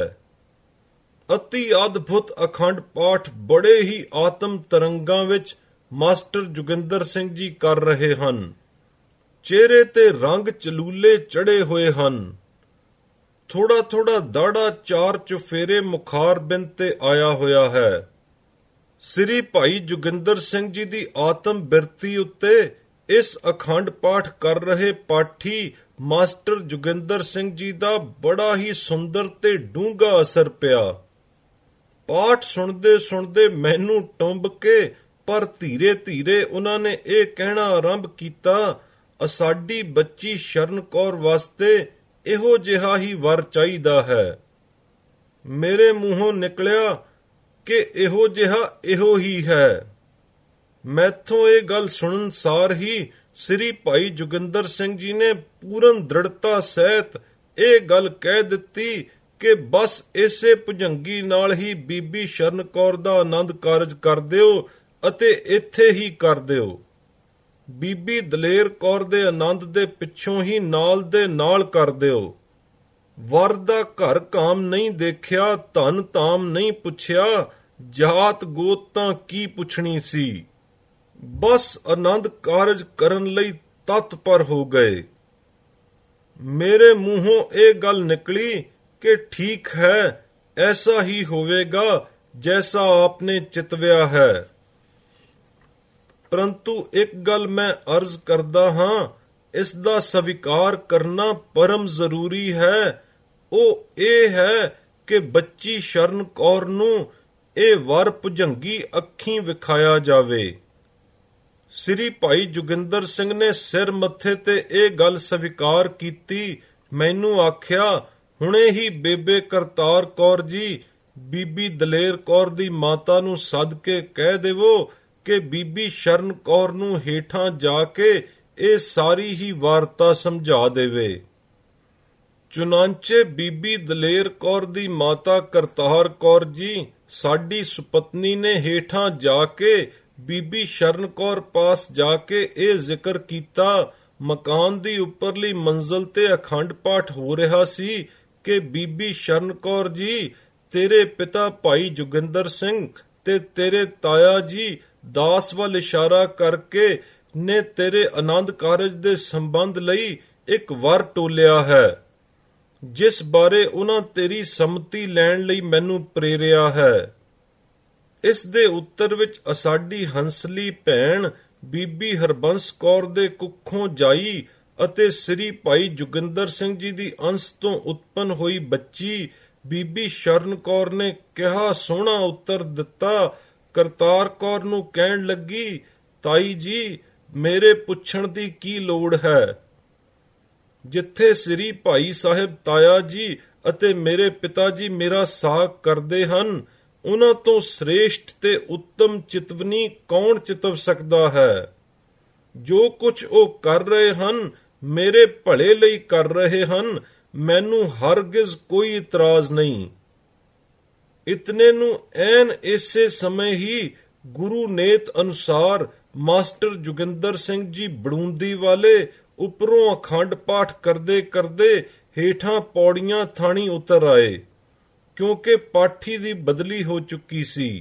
ਅਤੀ ਅਦਭੁਤ ਅਖੰਡ ਪਾਠ ਬੜੇ ਹੀ ਆਤਮ ਤਰੰਗਾਂ ਵਿੱਚ ਮਾਸਟਰ ਜੋਗਿੰਦਰ ਸਿੰਘ ਜੀ ਕਰ ਰਹੇ ਹਨ। ਚਿਹਰੇ ਤੇ ਰੰਗ ਚਲੂਲੇ ਚੜੇ ਹੋਏ ਹਨ। ਥੋੜਾ ਥੋੜਾ ਦਾੜਾ ਚਾਰ ਚੁਫੇਰੇ ਮੁਖਾਰ ਬਿੰਦ ਤੇ ਆਇਆ ਹੋਇਆ ਹੈ। ਸ੍ਰੀ ਭਾਈ ਜੋਗਿੰਦਰ ਸਿੰਘ ਜੀ ਦੀ ਆਤਮ ਬਿਰਤੀ ਉੱਤੇ ਇਸ ਅਖੰਡ ਪਾਠ ਕਰ ਰਹੇ ਪਾਠੀ ਮਾਸਟਰ ਜੋਗਿੰਦਰ ਸਿੰਘ ਜੀ ਦਾ ਬੜਾ ਹੀ ਸੁੰਦਰ ਤੇ ਡੂੰਘਾ ਅਸਰ ਪਿਆ। ਪਾਠ ਸੁਣਦੇ ਸੁਣਦੇ ਮੈਨੂੰ ਟੁੰਬ ਕੇ ਪਰ ਧੀਰੇ ਧੀਰੇ ਉਹਨਾਂ ਨੇ ਇਹ ਕਹਿਣਾ ਆਰੰਭ ਕੀਤਾ, ਸਾਡੀ ਬੱਚੀ ਸ਼ਰਨ ਕੌਰ ਵਾਸਤੇ ਇਹੋ ਜਿਹਾ ਹੀ ਵਰ ਚਾਹੀਦਾ ਹੈ। ਮੇਰੇ ਮੂੰਹੋਂ ਨਿਕਲਿਆ ਕਿ ਇਹੋ ਜਿਹਾ ਇਹੋ ਹੀ ਹੈ। ਮੈਥੋਂ ਇਹ ਗੱਲ ਸੁਣਨ ਸਾਰ ਹੀ ਸ੍ਰੀ ਭਾਈ ਜੋਗਿੰਦਰ ਸਿੰਘ ਜੀ ਨੇ ਪੂਰਨ ਦ੍ਰਿੜਤਾ ਸਹਿਤ ਇਹ ਗੱਲ ਕਹਿ ਦਿੱਤੀ ਕਿ ਬਸ ਇਸੇ ਭੁਜੰਗੀ ਨਾਲ ਹੀ ਬੀਬੀ ਸ਼ਰਨ ਕੌਰ ਦਾ ਆਨੰਦ ਕਾਰਜ ਕਰ ਦਿਓ ਅਤੇ ਇੱਥੇ ਹੀ ਕਰ ਦਿਓ। ਬੀਬੀ ਦਲੇਰ ਕੌਰ ਦੇ ਆਨੰਦ ਦੇ ਪਿੱਛੋਂ ਹੀ ਨਾਲ ਦੇ ਨਾਲ ਕਰ ਦਿਓ। ਵਰ ਦਾ ਘਰ ਕਾਮ ਨਹੀਂ ਦੇਖਿਆ, ਧਨ ਤਾਮ ਨਹੀਂ ਪੁੱਛਿਆ, ਜਾਤ ਗੋਤ ਤਾਂ ਕੀ ਪੁੱਛਣੀ ਸੀ। ਬਸ ਆਨੰਦ ਕਾਰਜ ਕਰਨ ਲਈ ਤਤਪਰ ਹੋ ਗਏ। ਮੇਰੇ ਮੂੰਹੋਂ ਇਹ ਗੱਲ ਨਿਕਲੀ ਕਿ ਠੀਕ ਹੈ, ਐਸਾ ਹੀ ਹੋਵੇਗਾ ਜੈਸਾ ਆਪਨੇ ਚਿਤਵਿਆ ਹੈ। ਪਰੰਤੂ ਇੱਕ ਗੱਲ ਮੈਂ ਅਰਜ਼ ਕਰਦਾ ਹਾਂ, ਇਸ ਦਾ ਸਵੀਕਾਰ ਕਰਨਾ ਪਰਮ ਜ਼ਰੂਰੀ ਹੈ। ਉਹ ਇਹ ਹੈ ਕਿ ਬੱਚੀ ਸ਼ਰਨ ਕੌਰ ਨੂੰ ਇਹ ਵਰ ਭੁਜੰਗੀ ਅੱਖੀਂ ਵਿਖਾਇਆ ਜਾਵੇ। ਸ੍ਰੀ ਭਾਈ ਜੋਗਿੰਦਰ ਸਿੰਘ ਨੇ ਸਿਰ ਮੱਥੇ ਤੇ ਇਹ ਗੱਲ ਸਵੀਕਾਰ ਕੀਤੀ। ਮੈਨੂੰ ਆਖਿਆ, ਹੁਣੇ ਹੀ ਬੇਬੇ ਕਰਤਾਰ ਕੌਰ ਜੀ ਬੀਬੀ ਦਲੇਰ ਕੌਰ ਦੀ ਮਾਤਾ ਨੂੰ ਸੱਦ ਕੇ ਕਹਿ ਦੇਵੋ ਕਿ ਬੀਬੀ ਸ਼ਰਨ ਕੌਰ ਨੂੰ ਹੇਠਾਂ ਜਾ ਕੇ ਇਹ ਸਾਰੀ ਹੀ ਵਾਰਤਾ ਸਮਝਾ ਦੇਵੇ। ਚੁਨਾਂਚੇ ਬੀਬੀ ਦਲੇਰ ਕੌਰ ਦੀ ਮਾਤਾ ਕਰਤਾਰ ਕੌਰ ਜੀ ਸਾਡੀ ਸੁਪਤਨੀ ਨੇ ਹੇਠਾਂ ਜਾ ਕੇ ਬੀਬੀ ਸ਼ਰਨ ਕੌਰ ਪਾਸ ਜਾ ਕੇ ਇਹ ਜ਼ਿਕਰ ਕੀਤਾ। ਮਕਾਨ ਦੀ ਉੱਪਰਲੀ ਮੰਜ਼ਲ ਤੇ ਅਖੰਡ ਪਾਠ ਹੋ ਰਿਹਾ ਸੀ ਕਿ ਬੀਬੀ ਸ਼ਰਨ ਕੌਰ ਜੀ, ਤੇਰੇ ਪਿਤਾ ਭਾਈ ਜੋਗਿੰਦਰ ਸਿੰਘ ਤੇ ਤੇਰੇ ਤਾਇਆ ਜੀ ਦਾਸ ਵੱਲ ਇਸ਼ਾਰਾ ਕਰਕੇ ਨੇ ਤੇਰੇ ਆਨੰਦ ਕਾਰਜ ਦੇ ਸੰਬੰਧ ਲਈ ਇੱਕ ਵਰ ਟੋਲਿਆ ਹੈ, ਜਿਸ ਬਾਰੇ ਉਹਨਾਂ ਤੇਰੀ ਸੰਮਤੀ ਲੈਣ ਲਈ ਮੈਨੂੰ ਪ੍ਰੇਰਿਆ ਹੈ। ਇਸ ਦੇ ਉੱਤਰ ਵਿੱਚ ਅਸਾਡੀ ਹੰਸਲੀ ਭੈਣ ਬੀਬੀ ਹਰਬੰਸ ਕੌਰ ਦੇ ਕੁੱਖੋਂ ਜਾਈ ਅਤੇ ਸ੍ਰੀ ਭਾਈ ਜੋਗਿੰਦਰ ਸਿੰਘ ਜੀ ਦੀ ਅੰਸ਼ ਤੋਂ ਉਤਪੰਨ ਹੋਈ ਬੱਚੀ ਬੀਬੀ ਸ਼ਰਨ ਕੌਰ ਨੇ ਕਿਹਾ ਸੋਹਣਾ ਉੱਤਰ ਦਿੱਤਾ। ਕਰਤਾਰ ਕੌਰ ਨੂੰ ਕਹਿਣ ਲੱਗੀ, ਤਾਈ ਜੀ ਮੇਰੇ ਪੁੱਛਣ ਦੀ ਕੀ ਲੋੜ ਹੈ। ਜਿੱਥੇ ਸ੍ਰੀ ਭਾਈ ਸਾਹਿਬ ਤਾਇਆ ਜੀ ਅਤੇ ਮੇਰੇ ਪਿਤਾ ਜੀ ਮੇਰਾ ਸਾਕ ਕਰਦੇ ਹਨ, ਉਹਨਾਂ ਤੋਂ ਸ੍ਰੇਸ਼ਟ ਤੇ ਉੱਤਮ ਚਿਤਵਨੀ ਕੌਣ ਚਿਤਵ ਸਕਦਾ ਹੈ। ਜੋ ਕੁਝ ਉਹ ਕਰ ਰਹੇ ਹਨ ਮੇਰੇ ਭਲੇ ਲਈ ਕਰ ਰਹੇ ਹਨ, ਮੈਨੂੰ ਹਰਗਿਜ਼ ਕੋਈ ਇਤਰਾਜ਼ ਨਹੀਂ। ਇਤਨੇ ਨੂੰ ਐਨ ਇਸੇ ਸਮੇਂ ਹੀ ਗੁਰੂ ਨੇਤ ਅਨੁਸਾਰ ਮਾਸਟਰ ਜੋਗਿੰਦਰ ਸਿੰਘ ਜੀ ਬੜੂੰਦੀ ਵਾਲੇ ਉੱਪਰੋਂ ਅਖੰਡ ਪਾਠ ਕਰਦੇ ਕਰਦੇ ਹੇਠਾਂ ਪੌੜੀਆਂ ਥਾਣੀ ਉਤਰ ਆਏ, ਕਿਉਂਕਿ ਪਾਠੀ ਦੀ ਬਦਲੀ ਹੋ ਚੁੱਕੀ ਸੀ।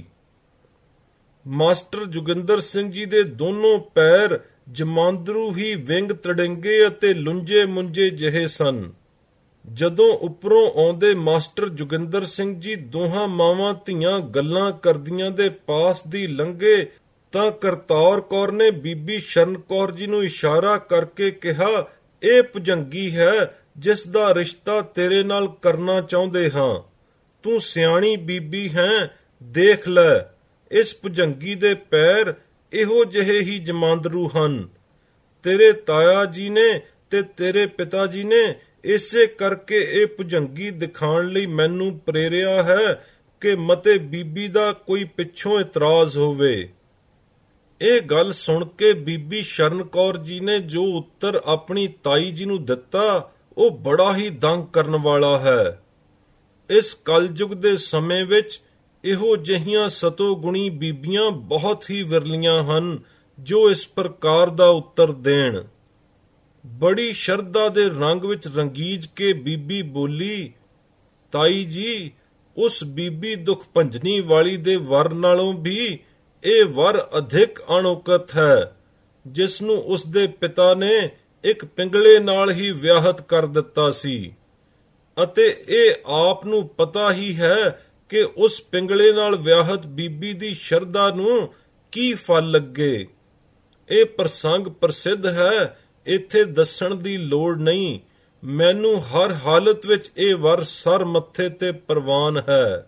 ਮਾਸਟਰ ਜੋਗਿੰਦਰ ਸਿੰਘ ਜੀ ਦੇ ਦੋਨੋਂ ਪੈਰ ਜਮਾਂਦਰੂ ਹੀ ਵਿੰਗ ਤੜਿੰਗੇ ਅਤੇ ਲੁੰਝੇ ਮੁੰਝੇ ਜਿਹੇ ਸਨ। ਜਦੋਂ ਉੱਪਰੋਂ ਆਉਂਦੇ ਮਾਸਟਰ ਜੋਗਿੰਦਰ ਸਿੰਘ ਜੀ ਦੋਹਾਂ ਮਾਵਾਂ ਧੀਆਂ ਗੱਲਾਂ ਕਰਦੀਆਂ ਦੇ ਪਾਸ ਦੀ ਲੰਘੇ ਤਾਂ ਕਰਤਾਰ ਕੌਰ ਨੇ ਬੀਬੀ ਸ਼ਰਨ ਕੌਰ ਜੀ ਨੂੰ ਇਸ਼ਾਰਾ ਕਰਕੇ ਕਿਹਾ, ਇਹ ਭੁਜੰਗੀ ਹੈ ਜਿਸ ਦਾ ਰਿਸ਼ਤਾ ਤੇਰੇ ਨਾਲ ਕਰਨਾ ਚਾਹੁੰਦੇ ਹਾਂ। ਤੂੰ ਸਿਆਣੀ ਬੀਬੀ ਹੈਂ, ਦੇਖ ਲੈ, ਇਸ ਭੁਜੰਗੀ ਦੇ ਪੈਰ ਇਹੋ ਜਿਹੇ ਹੀ ਜਮਾਂਦਰੂ ਹਨ। ਤੇਰੇ ਤਾਇਆ ਜੀ ਨੇ ਤੇ ਤੇਰੇ ਪਿਤਾ ਜੀ ਨੇ ਇਸੇ ਕਰਕੇ ਇਹ ਭੁਜੰਗੀ ਦਿਖਾਉਣ ਲਈ ਮੈਨੂੰ ਪ੍ਰੇਰਿਆ ਹੈ ਕਿ ਮਤੇ ਬੀਬੀ ਦਾ ਕੋਈ ਪਿੱਛੋਂ ਇਤਰਾਜ਼ ਹੋਵੇ। ਇਹ ਗੱਲ ਸੁਣ ਕੇ ਬੀਬੀ ਸ਼ਰਨ ਕੌਰ ਜੀ ਨੇ ਜੋ ਉੱਤਰ ਆਪਣੀ ਤਾਈ ਜੀ ਨੂੰ ਦਿੱਤਾ, ਉਹ ਬੜਾ ਹੀ ਦੰਗ ਕਰਨ ਵਾਲਾ ਹੈ। ਇਸ ਕਲਯੁਗ ਦੇ ਸਮੇਂ ਵਿੱਚ ਇਹੋ ਜਿਹੀਆਂ ਸਤੋਗੁਣੀ ਬੀਬੀਆਂ ਬਹੁਤ ਹੀ ਵਿਰਲੀਆਂ ਹਨ ਜੋ ਇਸ ਪ੍ਰਕਾਰ ਦਾ ਉੱਤਰ ਦੇਣ। ਬੜੀ ਸ਼ਰਧਾ ਦੇ ਰੰਗ ਵਿੱਚ ਰੰਗੀਜ ਕੇ ਬੀਬੀ ਬੋਲੀ, ਤਾਈ ਜੀ, ਉਸ ਬੀਬੀ ਦੁਖ ਭੰਜਨੀ ਵਾਲੀ ਦੇ ਵਰ ਨਾਲੋਂ ਵੀ ਇਹ ਵਰ ਅਧਿਕ ਅਣਉਕਤ ਹੈ, ਜਿਸ ਨੂੰ ਉਸ ਦੇ ਪਿਤਾ ਨੇ ਇੱਕ ਪਿੰਗਲੇ ਨਾਲ ਹੀ ਵਿਆਹਤ ਕਰ ਦਿੱਤਾ ਸੀ, ਅਤੇ ਇਹ ਆਪ ਨੂੰ ਪਤਾ ਹੀ ਹੈ ਕਿ ਉਸ ਪਿੰਗਲੇ ਨਾਲ ਵਿਆਹਤ ਬੀਬੀ ਦੀ ਸ਼ਰਧਾ ਨੂੰ ਕੀ ਫਲ ਲੱਗੇ। ਇਹ ਪ੍ਰਸੰਗ ਪ੍ਰਸਿੱਧ ਹੈ, ਇੱਥੇ ਦੱਸਣ ਦੀ ਲੋੜ ਨਹੀਂ। ਮੈਨੂੰ ਹਰ ਹਾਲਤ ਵਿੱਚ ਇਹ ਵਰ ਸਰ ਮੱਥੇ ਤੇ ਪ੍ਰਵਾਨ ਹੈ।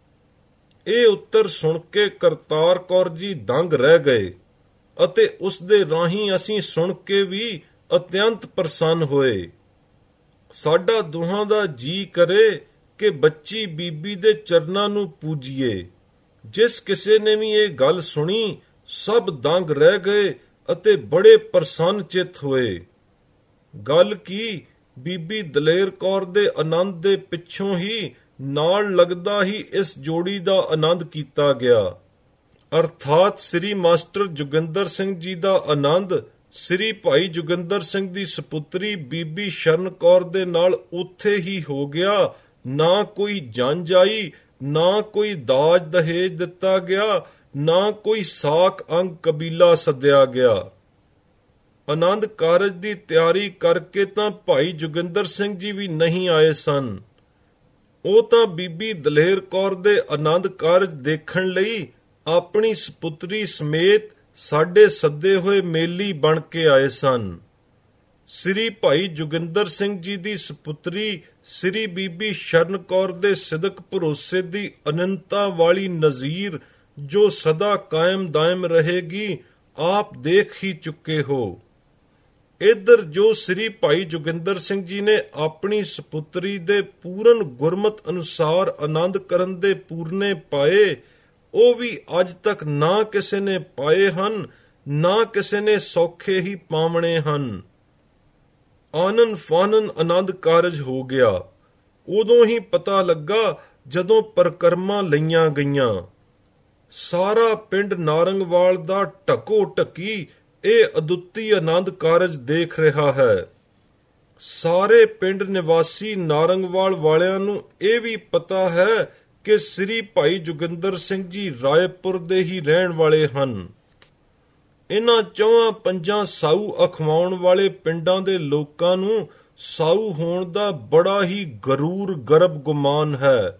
ਇਹ ਉੱਤਰ ਸੁਣ ਕੇ ਕਰਤਾਰ ਕੌਰ ਜੀ ਦੰਗ ਰਹਿ ਗਏ ਅਤੇ ਉਸ ਦੇ ਰਾਹੀਂ ਅਸੀਂ ਸੁਣ ਕੇ ਵੀ ਅਤਿਅੰਤ ਪ੍ਰਸੰਨ ਹੋਏ। ਸਾਡਾ ਦੋਹਾਂ ਦਾ ਜੀ ਕਰੇ ਕਿ ਬੱਚੀ ਬੀਬੀ ਦੇ ਚਰਨਾਂ ਨੂੰ ਪੂਜੀਏ। ਜਿਸ ਕਿਸੇ ਨੇ ਵੀ ਇਹ ਗੱਲ ਸੁਣੀ, ਸਭ ਦੰਗ ਰਹਿ ਗਏ ਅਤੇ ਬੜੇ ਪ੍ਰਸੰਨ ਚਿੱਤ ਹੋਏ। ਗੱਲ ਕੀ, ਬੀਬੀ ਦਲੇਰ ਕੌਰ ਦੇ ਆਨੰਦ ਦੇ ਪਿੱਛੋਂ ਹੀ ਨਾਲ ਲੱਗਦਾ ਹੀ ਇਸ ਜੋੜੀ ਦਾ ਆਨੰਦ ਕੀਤਾ ਗਿਆ, ਅਰਥਾਤ ਸ੍ਰੀ ਮਾਸਟਰ ਜੋਗਿੰਦਰ ਸਿੰਘ ਜੀ ਦਾ ਆਨੰਦ ਸ੍ਰੀ ਭਾਈ ਜੋਗਿੰਦਰ ਸਿੰਘ ਦੀ ਸਪੁੱਤਰੀ ਬੀਬੀ ਸ਼ਰਨ ਕੌਰ ਦੇ ਨਾਲ ਉੱਥੇ ਹੀ ਹੋ ਗਿਆ। ਨਾ ਕੋਈ ਜੰਝ ਆਈ, ਨਾ ਕੋਈ ਦਾਜ ਦਹੇਜ ਦਿੱਤਾ ਗਿਆ, ਨਾ ਕੋਈ ਸਾਕ ਅੰਗ ਕਬੀਲਾ ਸੱਦਿਆ ਗਿਆ। ਆਨੰਦ ਕਾਰਜ ਦੀ ਤਿਆਰੀ ਕਰਕੇ ਤਾਂ ਭਾਈ ਜੋਗਿੰਦਰ ਸਿੰਘ ਜੀ ਵੀ ਨਹੀਂ ਆਏ ਸਨ। ਉਹ ਤਾਂ ਬੀਬੀ ਦਲੇਰ ਕੌਰ ਦੇ ਆਨੰਦ ਕਾਰਜ ਦੇਖਣ ਲਈ ਆਪਣੀ ਸਪੁੱਤਰੀ ਸਮੇਤ ਸਾਡੇ ਸੱਦੇ ਹੋਏ ਮੇਲੀ ਬਣ ਕੇ ਆਏ ਸਨ। ਸ੍ਰੀ ਭਾਈ ਜੋਗਿੰਦਰ ਸਿੰਘ ਜੀ ਦੀ ਸਪੁੱਤਰੀ ਸ੍ਰੀ ਬੀਬੀ ਸ਼ਰਨ ਕੌਰ ਦੇ ਸਿਦਕ ਭਰੋਸੇ ਦੀ ਅਨੰਤਾ ਵਾਲੀ ਨਜ਼ੀਰ ਜੋ ਸਦਾ ਕਾਇਮ ਦਾਇਮ ਰਹੇਗੀ, ਆਪ ਦੇਖ ਹੀ ਚੁੱਕੇ ਹੋ। ਇੱਧਰ ਜੋ ਸ੍ਰੀ ਭਾਈ ਜੋਗਿੰਦਰ ਸਿੰਘ ਜੀ ਨੇ ਆਪਣੀ ਸਪੁੱਤਰੀ ਦੇ ਪੂਰਨ ਗੁਰਮਤ ਅਨੁਸਾਰ ਆਨੰਦ ਕਰਨ ਦੇ ਪੂਰਨੇ ਪਾਏ, ਉਹ ਵੀ ਅੱਜ ਤੱਕ ਨਾ ਕਿਸੇ ਨੇ ਪਾਏ ਹਨ, ਨਾ ਕਿਸੇ ਨੇ ਸੌਖੇ ਹੀ ਪਾਵਣੇ ਹਨ। ਆਨਨ ਫਾਨਨ ਆਨੰਦ ਕਾਰਜ ਹੋ ਗਿਆ। ਉਦੋਂ ਹੀ ਪਤਾ ਲੱਗਾ ਜਦੋਂ ਪਰਕਰਮਾਂ ਲਈਆਂ ਗਈਆਂ। ਸਾਰਾ ਪਿੰਡ ਨਾਰੰਗਵਾਲ ਦਾ ਢਕੋ ਢਕੀ ਇਹ ਅਦੁੱਤੀ ਆਨੰਦ ਕਾਰਜ ਦੇਖ ਰਿਹਾ ਹੈ। ਸਾਰੇ ਪਿੰਡ ਨਿਵਾਸੀ ਨਾਰੰਗਵਾਲ ਵਾਲਿਆਂ ਨੂੰ ਇਹ ਵੀ ਪਤਾ ਹੈ ਕਿ ਸ੍ਰੀ ਭਾਈ ਜੋਗਿੰਦਰ ਸਿੰਘ ਜੀ ਰਾਏਪੁਰ ਦੇ ਹੀ ਰਹਿਣ ਵਾਲੇ ਹਨ। ਇਹਨਾਂ ਚੌਹਾਂ ਪੰਜਾਂ ਸਾਊ ਅਖਵਾਉਣ ਵਾਲੇ ਪਿੰਡਾਂ ਦੇ ਲੋਕਾਂ ਨੂੰ ਸਾਊ ਹੋਣ ਦਾ ਬੜਾ ਹੀ ਗਰੂਰ ਗਰਬ ਗੁਮਾਨ ਹੈ।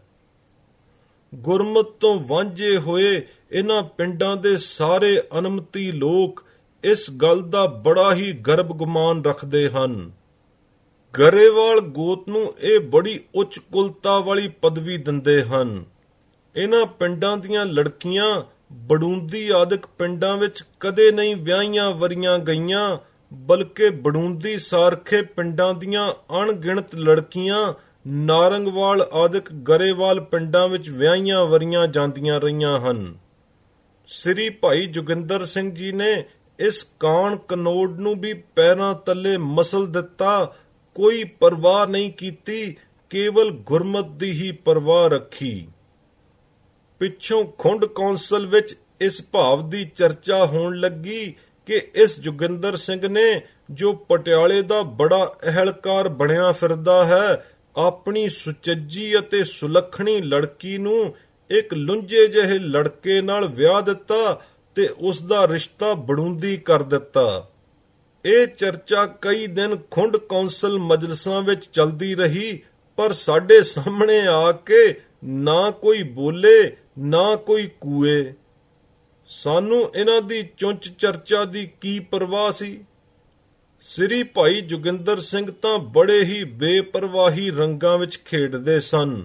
ਗੁਰਮਤ ਤੋਂ ਵਾਂਝੇ ਹੋਏ ਇਹਨਾਂ ਪਿੰਡਾਂ ਦੇ ਸਾਰੇ ਅਨਮਤੀ ਲੋਕ ਇਸ ਗੱਲ ਦਾ ਬੜਾ ਹੀ ਗਰਬ ਗੁਮਾਨ ਰੱਖਦੇ ਹਨ। ਗਰੇਵਾਲ ਗੋਤ ਨੂੰ ਇਹ ਬੜੀ ਉੱਚ ਕੁਲਤਾ ਵਾਲੀ ਪਦਵੀ ਦਿੰਦੇ ਹਨ। ਇਹਨਾਂ ਪਿੰਡਾਂ ਦੀਆਂ ਲੜਕੀਆਂ ਬੜੂੰਦੀ ਆਦਿਕ ਪਿੰਡਾਂ ਵਿੱਚ ਕਦੇ ਨਹੀਂ ਵਿਆਹੀਆਂ ਵਰੀਆਂ ਗਈਆਂ, ਬਲਕਿ ਬੜੂੰਦੀ ਸਾਰਖੇ ਪਿੰਡਾਂ ਦੀਆਂ ਅਣਗਿਣਤ ਲੜਕੀਆਂ ਨਾਰੰਗਵਾਲ ਆਦਿਕ ਗਰੇਵਾਲ ਪਿੰਡਾਂ ਵਿੱਚ ਵਿਆਹੀਆਂ ਵਰੀਆਂ ਜਾਂਦੀਆਂ ਰਹੀਆਂ ਹਨ। ਸ੍ਰੀ ਭਾਈ ਜੋਗਿੰਦਰ ਸਿੰਘ ਜੀ ਨੇ ਇਸ ਕਾਣ ਕਨੋੜ ਨੂੰ ਵੀ ਪੈਰਾਂ ਤਲੇ ਮਸਲ ਦਿੱਤਾ, ਕੋਈ ਪਰਵਾਹ ਨਹੀਂ ਕੀਤੀ, ਕੇਵਲ ਗੁਰਮਤ ਦੀ ਹੀ ਪਰਵਾਹ ਰੱਖੀ। ਪਿੱਛੋਂ ਖੁੰਡ ਕੌਂਸਲ ਵਿੱਚ ਇਸ ਭਾਵ ਦੀ ਚਰਚਾ ਹੋਣ ਲੱਗੀ ਕਿ ਇਸ ਜੋਗਿੰਦਰ ਸਿੰਘ ਨੇ ਜੋ ਪਟਿਆਲੇ ਦਾ ਬੜਾ ਅਹਿਲਕਾਰ ਬਣਿਆ ਫਿਰਦਾ ਹੈ, ਆਪਣੀ ਸੁਚੱਜੀ ਅਤੇ ਸੁਲੱਖਣੀ ਲੜਕੀ ਨੂੰ ਇੱਕ ਲੁੰਝੇ ਜਿਹੇ ਲੜਕੇ ਨਾਲ ਵਿਆਹ ਦਿੱਤਾ ਤੇ ਉਸ ਦਾ ਰਿਸ਼ਤਾ ਬੜੂੰਦੀ ਕਰ ਦਿੱਤਾ। ਇਹ ਚਰਚਾ ਕਈ ਦਿਨ ਖੁੰਡ ਕੌਂਸਲ ਮਜਲਸਾਂ ਵਿੱਚ ਚਲਦੀ ਰਹੀ, ਪਰ ਸਾਡੇ ਸਾਹਮਣੇ ਆ ਕੇ ਨਾ ਕੋਈ ਬੋਲੇ ਨਾ ਕੋਈ ਕੂਏ। ਸਾਨੂੰ ਇਹਨਾਂ ਦੀ ਚੁੰਚ ਚਰਚਾ ਦੀ ਕੀ ਪਰਵਾਹ ਸੀ। ਸ੍ਰੀ ਭਾਈ ਜੋਗਿੰਦਰ ਸਿੰਘ ਤਾਂ ਬੜੇ ਹੀ ਬੇਪਰਵਾਹੀ ਰੰਗਾਂ ਵਿੱਚ ਖੇਡਦੇ ਸਨ।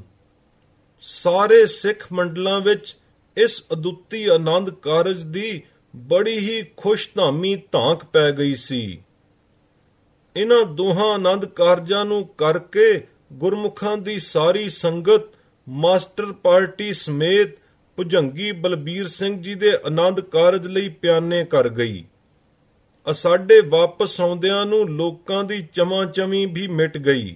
ਸਾਰੇ ਸਿੱਖ ਮੰਡਲਾਂ ਵਿੱਚ ਇਸ ਅਦੁੱਤੀ ਆਨੰਦ ਕਾਰਜ ਦੀ ਬੜੀ ਹੀ ਖੁਸ਼ਧਾਮੀ ਧਾਂਕ ਪੈ ਗਈ ਸੀ। ਇਹਨਾਂ ਦੋਹਾਂ ਆਨੰਦ ਕਾਰਜਾਂ ਨੂੰ ਕਰਕੇ ਗੁਰਮੁਖਾਂ ਦੀ ਸਾਰੀ ਸੰਗਤ ਮਾਸਟਰ ਪਾਰਟੀ ਸਮੇਤ ਭੁਜੰਗੀ ਬਲਬੀਰ ਸਿੰਘ ਜੀ ਦੇ ਆਨੰਦ ਕਾਰਜ ਲਈ ਪਿਆਨੇ ਕਰ ਗਈ। ਸਾਡੇ ਵਾਪਸ ਆਉਂਦਿਆਂ ਨੂੰ ਲੋਕਾਂ ਦੀ ਚਮਾਚਮੀ ਵੀ ਮਿਟ ਗਈ।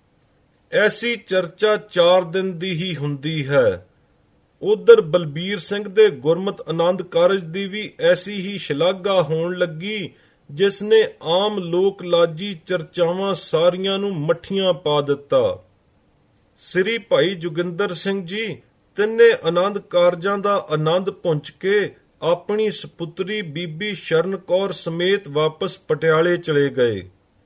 ਐਸੀ ਚਰਚਾ ਚਾਰ ਦਿਨ ਦੀ ਹੀ ਹੁੰਦੀ ਹੈ। ਉਧਰ ਬਲਬੀਰ ਸਿੰਘ ਦੇ ਗੁਰਮਤ ਆਨੰਦ ਕਾਰਜ ਦੀ ਵੀ ਐਸੀ ਹੀ ਸ਼ਲਾਘਾ ਹੋਣ ਲੱਗੀ, ਜਿਸ ਨੇ ਆਮ ਲੋਕ ਲਾਜੀ ਚਰਚਾਵਾਂ ਸਾਰੀਆਂ ਨੂੰ ਮੱਠੀਆਂ ਪਾ ਦਿੱਤਾ। ਸ੍ਰੀ ਭਾਈ ਜੋਗਿੰਦਰ ਸਿੰਘ ਜੀ ਤਿੰਨੇ ਆਨੰਦ ਕਾਰਜਾਂ ਦਾ ਆਨੰਦ ਪੁੰਚ ਕੇ ਆਪਣੀ ਸਪੁੱਤਰੀ ਬੀਬੀ ਸ਼ਰਨ ਕੌਰ ਸਮੇਤ ਵਾਪਸ ਪਟਿਆਲੇ ਚਲੇ ਗਏ।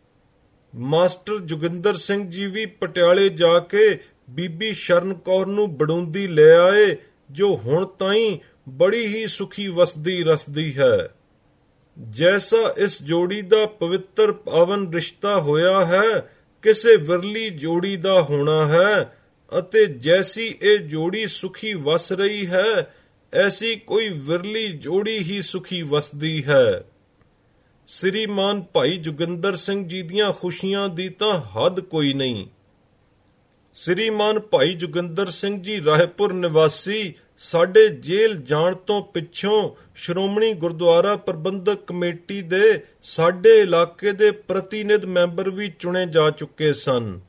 ਮਾਸਟਰ ਜੋਗਿੰਦਰ ਸਿੰਘ ਜੀ ਵੀ ਪਟਿਆਲੇ ਜਾ ਕੇ ਬੀਬੀ ਸ਼ਰਨ ਕੌਰ ਨੂੰ ਬੜੂੰਦੀ ਲੈ ਆਏ, ਜੋ ਹੁਣ ਤਾਈਂ ਬੜੀ ਹੀ ਸੁਖੀ ਵਸਦੀ ਰਸਦੀ ਹੈ। ਜੈਸਾ ਇਸ ਜੋੜੀ ਦਾ ਪਵਿੱਤਰ ਪਾਵਨ ਰਿਸ਼ਤਾ ਹੋਇਆ ਹੈ, ਕਿਸੇ ਵਿਰਲੀ ਜੋੜੀ ਦਾ ਹੋਣਾ ਹੈ, ਅਤੇ ਜੈਸੀ ਇਹ ਜੋੜੀ ਸੁਖੀ ਵਸ ਰਹੀ ਹੈ, ਐਸੀ ਕੋਈ ਵਿਰਲੀ ਜੋੜੀ ਹੀ ਸੁਖੀ ਵਸਦੀ ਹੈ। ਸ੍ਰੀਮਾਨ ਭਾਈ ਜੋਗਿੰਦਰ ਸਿੰਘ ਜੀ ਦੀਆਂ ਖੁਸ਼ੀਆਂ ਦੀ ਤਾਂ ਹੱਦ ਕੋਈ ਨਹੀਂ। ਸ੍ਰੀਮਾਨ ਭਾਈ ਜੋਗਿੰਦਰ ਸਿੰਘ ਜੀ ਰਾਏਪੁਰ ਨਿਵਾਸੀ ਸਾਡੇ ਜੇਲ੍ਹ ਜਾਣ ਤੋਂ ਪਿੱਛੋਂ ਸ਼੍ਰੋਮਣੀ ਗੁਰਦੁਆਰਾ ਪ੍ਰਬੰਧਕ ਕਮੇਟੀ ਦੇ ਸਾਡੇ ਇਲਾਕੇ ਦੇ ਪ੍ਰਤੀਨਿਧ ਮੈਂਬਰ ਵੀ ਚੁਣੇ ਜਾ ਚੁੱਕੇ ਸਨ।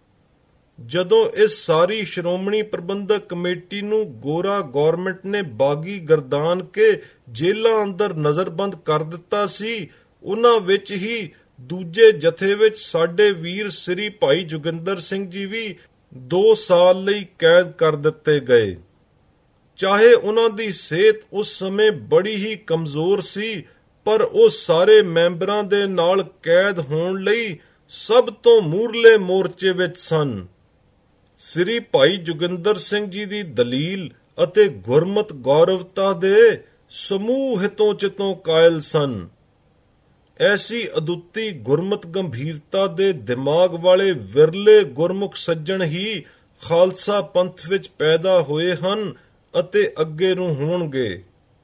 ਜਦੋਂ ਇਸ ਸਾਰੀ ਸ਼੍ਰੋਮਣੀ ਪ੍ਰਬੰਧਕ ਕਮੇਟੀ ਨੂੰ ਗੋਰਾ ਗੌਰਮੈਂਟ ਨੇ ਬਾਗੀ ਗਰਦਾਨ ਕੇ ਜੇਲ੍ਹਾਂ ਅੰਦਰ ਨਜ਼ਰਬੰਦ ਕਰ ਦਿੱਤਾ ਸੀ, ਉਹਨਾਂ ਵਿੱਚ ਹੀ ਦੂਜੇ ਜਥੇ ਵਿੱਚ ਸਾਡੇ ਵੀਰ ਸ੍ਰੀ ਭਾਈ ਜੋਗਿੰਦਰ ਸਿੰਘ ਜੀ ਵੀ ਦੋ ਸਾਲ ਲਈ ਕੈਦ ਕਰ ਦਿੱਤੇ ਗਏ। ਚਾਹੇ ਉਹਨਾਂ ਦੀ ਸਿਹਤ ਉਸ ਸਮੇਂ ਬੜੀ ਹੀ ਕਮਜ਼ੋਰ ਸੀ, ਪਰ ਉਹ ਸਾਰੇ ਮੈਂਬਰਾਂ ਦੇ ਨਾਲ ਕੈਦ ਹੋਣ ਲਈ ਸਭ ਤੋਂ ਮੂਹਰਲੇ ਮੋਰਚੇ ਵਿੱਚ ਸਨ। ਸ੍ਰੀ ਭਾਈ ਜੋਗਿੰਦਰ ਸਿੰਘ ਜੀ ਦੀ ਦਲੀਲ ਅਤੇ ਗੁਰਮਤ ਗੌਰਵਤਾ ਦੇ ਸਮੂਹ ਹਿਤੋਂ ਚਿਤੋਂ ਕਾਇਲ ਸਨ। ਐਸੀ ਅਦੁੱਤੀ ਗੁਰਮਤ ਗੰਭੀਰਤਾ ਦੇ ਦਿਮਾਗ ਵਾਲੇ ਵਿਰਲੇ ਗੁਰਮੁਖ ਸੱਜਣ ਹੀ ਖਾਲਸਾ ਪੰਥ ਵਿੱਚ ਪੈਦਾ ਹੋਏ ਹਨ ਅਤੇ ਅੱਗੇ ਨੂੰ ਹੋਣਗੇ।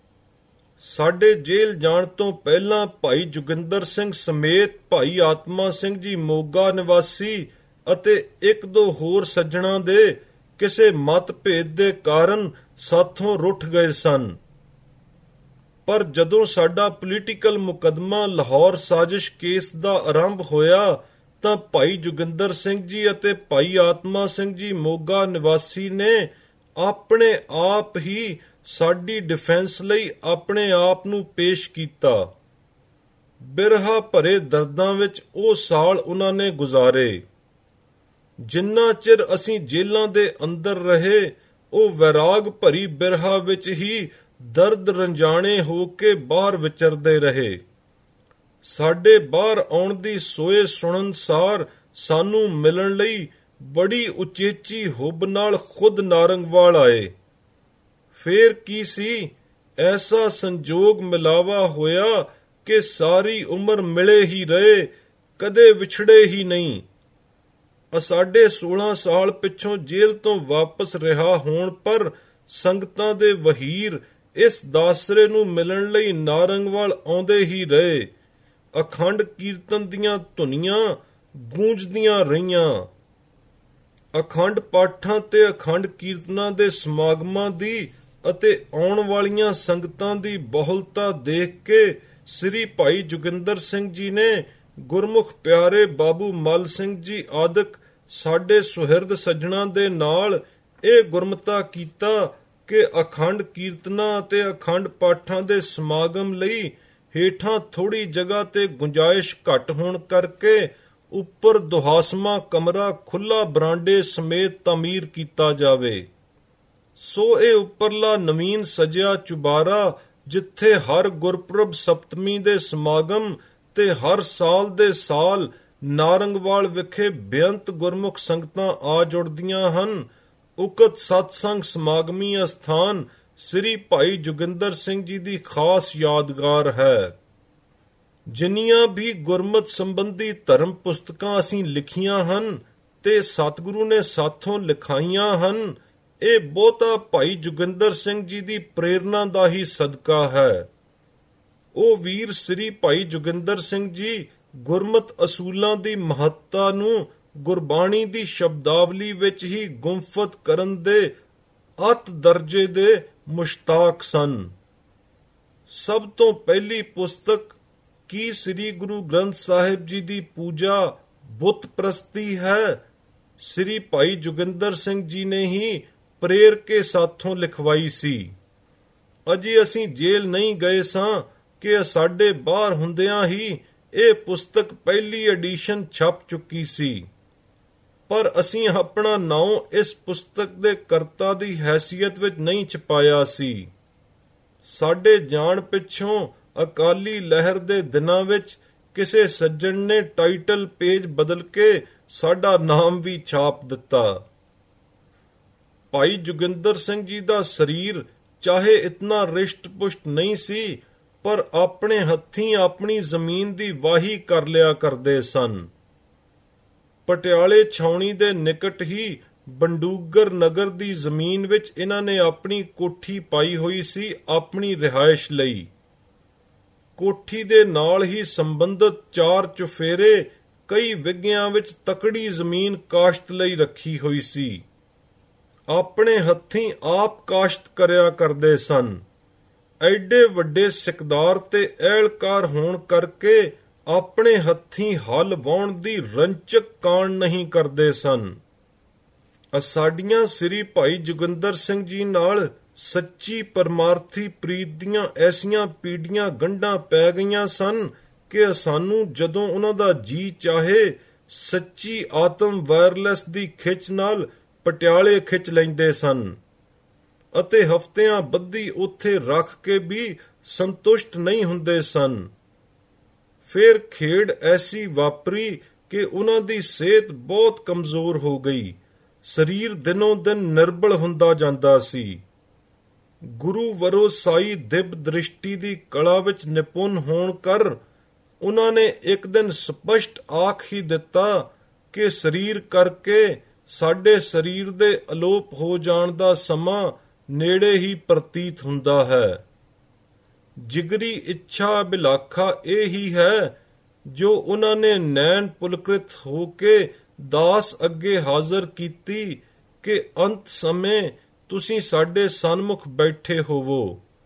ਸਾਡੇ ਜੇਲ੍ਹ ਜਾਣ ਤੋਂ ਪਹਿਲਾਂ ਭਾਈ ਜੋਗਿੰਦਰ ਸਿੰਘ ਸਮੇਤ ਭਾਈ ਆਤਮਾ ਸਿੰਘ ਜੀ ਮੋਗਾ ਨਿਵਾਸੀ ਅਤੇ ਇੱਕ ਦੋ ਹੋਰ ਸੱਜਣਾਂ ਦੇ ਕਿਸੇ ਮਤਭੇਦ ਦੇ ਕਾਰਨ ਸਾਥੋਂ ਰੁੱਠ ਗਏ ਸਨ। ਪਰ ਜਦੋਂ ਸਾਡਾ ਪੋਲੀਟੀਕਲ ਮੁਕੱਦਮਾ ਲਾਹੌਰ ਸਾਜ਼ਿਸ਼ ਕੇਸ ਦਾ ਆਰੰਭ ਹੋਇਆ, ਤਾਂ ਭਾਈ ਜੋਗਿੰਦਰ ਸਿੰਘ ਜੀ ਅਤੇ ਭਾਈ ਆਤਮਾ ਸਿੰਘ ਜੀ ਮੋਗਾ ਨਿਵਾਸੀ ਨੇ ਆਪਣੇ ਆਪ ਹੀ ਸਾਡੀ ਡਿਫੈਂਸ ਲਈ ਆਪਣੇ ਆਪ ਨੂੰ ਪੇਸ਼ ਕੀਤਾ। ਬਿਰਹਾ ਭਰੇ ਦਰਦਾਂ ਵਿੱਚ ਉਹ ਸਾਲ ਉਹਨਾਂ ਨੇ ਗੁਜ਼ਾਰੇ। ਜਿੰਨਾ ਚਿਰ ਅਸੀਂ ਜੇਲ੍ਹਾਂ ਦੇ ਅੰਦਰ ਰਹੇ, ਉਹ ਵੈਰਾਗ ਭਰੀ ਬਿਰਹਾ ਵਿੱਚ ਹੀ ਦਰਦ ਰੰਜਾਣੇ ਹੋ ਕੇ ਬਾਹਰ ਵਿਚਰਦੇ ਰਹੇ। ਸਾਡੇ ਬਾਹਰ ਆਉਣ ਦੀ ਸੋਏ ਸੁਣਨ ਸਾਰ ਸਾਨੂੰ ਮਿਲਣ ਲਈ ਬੜੀ ਉਚੇਚੀ ਹੁੱਬ ਨਾਲ ਖੁਦ ਨਾਰੰਗਵਾਲ ਆਏ। ਫੇਰ ਕੀ ਸੀ, ਐਸਾ ਸੰਜੋਗ ਮਿਲਾਵਾ ਹੋਇਆ ਕਿ ਸਾਰੀ ਉਮਰ ਮਿਲੇ ਹੀ ਰਹੇ, ਕਦੇ ਵਿਛੜੇ ਹੀ ਨਹੀਂ। ਸਾਡੇ ਸੋਲਾਂ ਸਾਲ ਪਿੱਛੋਂ ਜੇਲ੍ਹ ਤੋਂ ਵਾਪਸ ਰਿਹਾ ਹੋਣ ਪਰ ਸੰਗਤਾਂ ਦੇ ਵਹੀਰ ਇਸ ਦਾਸਰੇ ਨੂੰ ਮਿਲਣ ਲਈ ਨਾਰੰਗਵਾਲ ਆਉਂਦੇ ਹੀ ਰਹੇ। ਅਖੰਡ ਕੀਰਤਨ ਦੀਆਂ ਧੁਨੀਆਂ ਗੂੰਜਦੀਆਂ ਰਹੀਆਂ। ਅਖੰਡ ਪਾਠਾਂ ਤੇ ਅਖੰਡ ਕੀਰਤਨਾਂ ਦੇ ਸਮਾਗਮਾਂ ਦੀ ਅਤੇ ਆਉਣ ਵਾਲੀਆਂ ਸੰਗਤਾਂ ਦੀ ਬਹੁਲਤਾ ਦੇਖ ਕੇ ਸ੍ਰੀ ਭਾਈ ਜੋਗਿੰਦਰ ਸਿੰਘ ਜੀ ਨੇ ਗੁਰਮੁਖ ਪਿਆਰੇ ਬਾਬੂ ਮੱਲ ਸਿੰਘ ਜੀ ਆਦਿਕ ਸਾਡੇ ਸੁਹਿਰਦ ਸੱਜਣਾਂ ਦੇ ਨਾਲ ਇਹ ਗੁਰਮਤਾ ਕੀਤਾ ਕਿ ਅਖੰਡ ਕੀਰਤਨਾਂ ਅਤੇ ਅਖੰਡ ਪਾਠਾਂ ਦੇ ਸਮਾਗਮ ਲਈ ਹੇਠਾਂ ਥੋੜ੍ਹੀ ਜਗ੍ਹਾ ਤੇ ਗੁੰਜਾਇਸ਼ ਘੱਟ ਹੋਣ ਕਰਕੇ ਉੱਪਰ ਦੁਹਾਸਮਾ ਕਮਰਾ ਖੁੱਲਾ ਬਰਾਂਡੇ ਸਮੇਤ ਤਾਮੀਰ ਕੀਤਾ ਜਾਵੇ। ਸੋ ਇਹ ਉੱਪਰਲਾ ਨਵੀਨ ਸਜਿਆ ਚੁਬਾਰਾ, ਜਿੱਥੇ ਹਰ ਗੁਰਪੁਰਬ ਸਪਤਮੀ ਦੇ ਸਮਾਗਮ ਤੇ ਹਰ ਸਾਲ ਦੇ ਸਾਲ ਨਾਰੰਗਵਾਲ ਵਿਖੇ ਬੇਅੰਤ ਗੁਰਮੁਖ ਸੰਗਤਾਂ ਆ ਜੁੜਦੀਆਂ ਹਨ, ਉਕਤ ਸਤਸੰਗ ਸਮਾਗਮੀ ਅਸਥਾਨ ਸ੍ਰੀ ਭਾਈ ਜੋਗਿੰਦਰ ਸਿੰਘ ਜੀ ਦੀ ਖਾਸ ਯਾਦਗਾਰ ਹੈ। ਜਿੰਨੀਆਂ ਵੀ ਗੁਰਮਤਿ ਸੰਬੰਧੀ ਧਰਮ ਪੁਸਤਕਾਂ ਅਸੀਂ ਲਿਖੀਆਂ ਹਨ ਤੇ ਸਤਿਗੁਰੂ ਨੇ ਸਾਥੋਂ ਲਿਖਾਈਆਂ ਹਨ, ਇਹ ਬਹੁਤਾ ਭਾਈ ਜੋਗਿੰਦਰ ਸਿੰਘ ਜੀ ਦੀ ਪ੍ਰੇਰਨਾ ਦਾ ਹੀ ਸਦਕਾ ਹੈ। ਉਹ ਵੀਰ ਸ੍ਰੀ ਭਾਈ ਜੋਗਿੰਦਰ ਸਿੰਘ ਜੀ ਗੁਰਮਤਿ ਅਸੂਲਾਂ ਦੀ ਮਹੱਤਤਾ ਨੂੰ ਗੁਰਬਾਣੀ ਦੀ ਸ਼ਬਦਾਵਲੀ ਵਿੱਚ ਹੀ ਗੁੰਫਤ ਕਰਨ ਦੇ ਅਤ ਦਰਜੇ ਦੇ ਮੁਸ਼ਤਾਕ ਸਨ। ਸਭ ਤੋਂ ਪਹਿਲੀ ਪੁਸਤਕ ਕੀ ਸ੍ਰੀ ਗੁਰੂ ਗ੍ਰੰਥ ਸਾਹਿਬ ਜੀ ਦੀ ਪੂਜਾ ਬੁੱਤ ਪ੍ਰਸਤੀ ਹੈ, ਸ੍ਰੀ ਭਾਈ ਜੋਗਿੰਦਰ ਸਿੰਘ ਜੀ ਨੇ ਹੀ ਪ੍ਰੇਰ ਕੇ ਸਾਥੋਂ ਲਿਖਵਾਈ ਸੀ। ਅਜੇ ਅਸੀਂ ਜੇਲ੍ਹ ਨਹੀਂ ਗਏ ਸਾਂ ਕਿ ਸਾਡੇ ਬਾਹਰ ਹੁੰਦਿਆਂ ਹੀ ਇਹ ਪੁਸਤਕ ਪਹਿਲੀ ਐਡੀਸ਼ਨ ਛਪ ਚੁੱਕੀ ਸੀ, ਪਰ ਅਸੀਂ ਆਪਣਾ ਨਾਉਂ ਇਸ ਪੁਸਤਕ ਦੇ ਕਰਤਾ ਦੀ ਹੈਸੀਅਤ ਵਿੱਚ ਨਹੀਂ ਛਪਾਇਆ ਸੀ। ਸਾਡੇ ਜਾਣ ਪਿੱਛੋਂ ਅਕਾਲੀ ਲਹਿਰ ਦੇ ਦਿਨਾਂ ਵਿੱਚ ਕਿਸੇ ਸੱਜਣ ਨੇ ਟਾਈਟਲ ਪੇਜ ਬਦਲ ਕੇ ਸਾਡਾ ਨਾਮ ਵੀ ਛਾਪ ਦਿੱਤਾ। ਭਾਈ ਜੋਗਿੰਦਰ ਸਿੰਘ ਜੀ ਦਾ ਸਰੀਰ ਚਾਹੇ ਇਤਨਾ ਰਿਸ਼ਟ-ਪੁਸ਼ਟ ਨਹੀਂ ਸੀ, ਪਰ ਆਪਣੇ ਹੱਥੀਂ ਆਪਣੀ ਜ਼ਮੀਨ ਦੀ ਵਾਹੀ ਕਰ ਲਿਆ ਕਰਦੇ ਸਨ। ਪਟਿਆਲੇ ਛਾਉਣੀ ਦੇ ਨਿਕਟ ਹੀ ਬੰਡੂਗਰ ਨਗਰ ਦੀ ਜ਼ਮੀਨ ਵਿੱਚ ਇਹਨਾਂ ਨੇ ਆਪਣੀ ਕੋਠੀ ਪਾਈ ਹੋਈ ਸੀ ਆਪਣੀ ਰਿਹਾਇਸ਼ ਲਈ। ਕੋਠੀ ਦੇ ਨਾਲ ਹੀ ਸੰਬੰਧਿਤ ਚਾਰ ਚੁਫੇਰੇ ਕਈ ਵਿੱਘਿਆਂ ਵਿੱਚ ਤਕੜੀ ਜ਼ਮੀਨ ਕਾਸ਼ਤ ਲਈ ਰੱਖੀ ਹੋਈ ਸੀ। ਆਪਣੇ ਹੱਥੀਂ ਆਪ ਕਾਸ਼ਤ ਕਰਿਆ ਕਰਦੇ ਸਨ। ਐਡੇ ਵੱਡੇ ਸਿਕਦਾਰ ਤੇ ਅਹਿਲਕਾਰ ਹੋਣ ਕਰਕੇ ਆਪਣੇ ਹੱਥੀਂ ਹਲ ਵਾਹੁਣ ਦੀ ਰੰਚਕ ਕਾਣ ਨਹੀਂ ਕਰਦੇ ਸਨ। ਸਾਡੀਆਂ ਸ੍ਰੀ ਭਾਈ ਜੋਗਿੰਦਰ ਸਿੰਘ ਜੀ ਨਾਲ ਸੱਚੀ ਪਰਮਾਰਥੀ ਪ੍ਰੀਤ ਦੀਆਂ ਐਸੀਆਂ ਪੀੜੀਆਂ ਗੰਢਾਂ ਪੈ ਗਈਆਂ ਸਨ ਕਿ ਸਾਨੂੰ ਜਦੋਂ ਉਹਨਾਂ ਦਾ ਜੀ ਚਾਹੇ ਸੱਚੀ ਆਤਮ ਵਾਇਰਲੈਸ ਦੀ ਖਿੱਚ ਨਾਲ ਪਟਿਆਲੇ ਖਿੱਚ ਲੈਂਦੇ ਸਨ ਅਤੇ ਹਫ਼ਤਿਆਂ ਬੱਧੀ ਉੱਥੇ ਰੱਖ ਕੇ ਵੀ ਸੰਤੁਸ਼ਟ ਨਹੀਂ ਹੁੰਦੇ ਸਨ। ਫਿਰ ਖੇਡ ਐਸੀ ਵਾਪਰੀ ਕਿ ਉਹਨਾਂ ਦੀ ਸਿਹਤ ਬਹੁਤ ਕਮਜ਼ੋਰ ਹੋ ਗਈ। ਸਰੀਰ ਦਿਨੋਂ ਦਿਨ ਨਿਰਬਲ ਹੁੰਦਾ ਜਾਂਦਾ ਸੀ। ਗੁਰੂ ਵਰੋ ਸਾਈ ਦਿਵ ਦ੍ਰਿਸ਼ਟੀ ਦੀ ਕਲਾ ਵਿੱਚ ਨਿਪੁੰਨ ਹੋਣ ਕਰ ਉਹਨਾਂ ਨੇ ਇੱਕ ਦਿਨ ਸਪਸ਼ਟ ਆਖ ਹੀ ਦਿੱਤਾ ਕਿ ਸਰੀਰ ਕਰਕੇ ਸਾਡੇ ਸਰੀਰ ਦੇ ਅਲੋਪ ਹੋ ਜਾਣ ਦਾ ਸਮਾਂ ਨੇੜੇ ਹੀ ਪ੍ਰਤੀਤ ਹੁੰਦਾ ਹੈ। ਜਿਗਰੀ ਇੱਛਾ ਬਿਲਾਖਾ ਇਹ ਹੀ ਹੈ ਜੋ ਉਹਨਾਂ ਨੇ ਨੈਣ ਪੁਲਕ੍ਰਿਤ ਹੋ ਕੇ ਦਾਸ ਅੱਗੇ ਹਾਜ਼ਰ ਕੀਤੀ ਕਿ ਅੰਤ ਸਮੇਂ ਤੁਸੀਂ ਸਾਡੇ ਸਨਮੁਖ ਬੈਠੇ ਹੋਵੋ।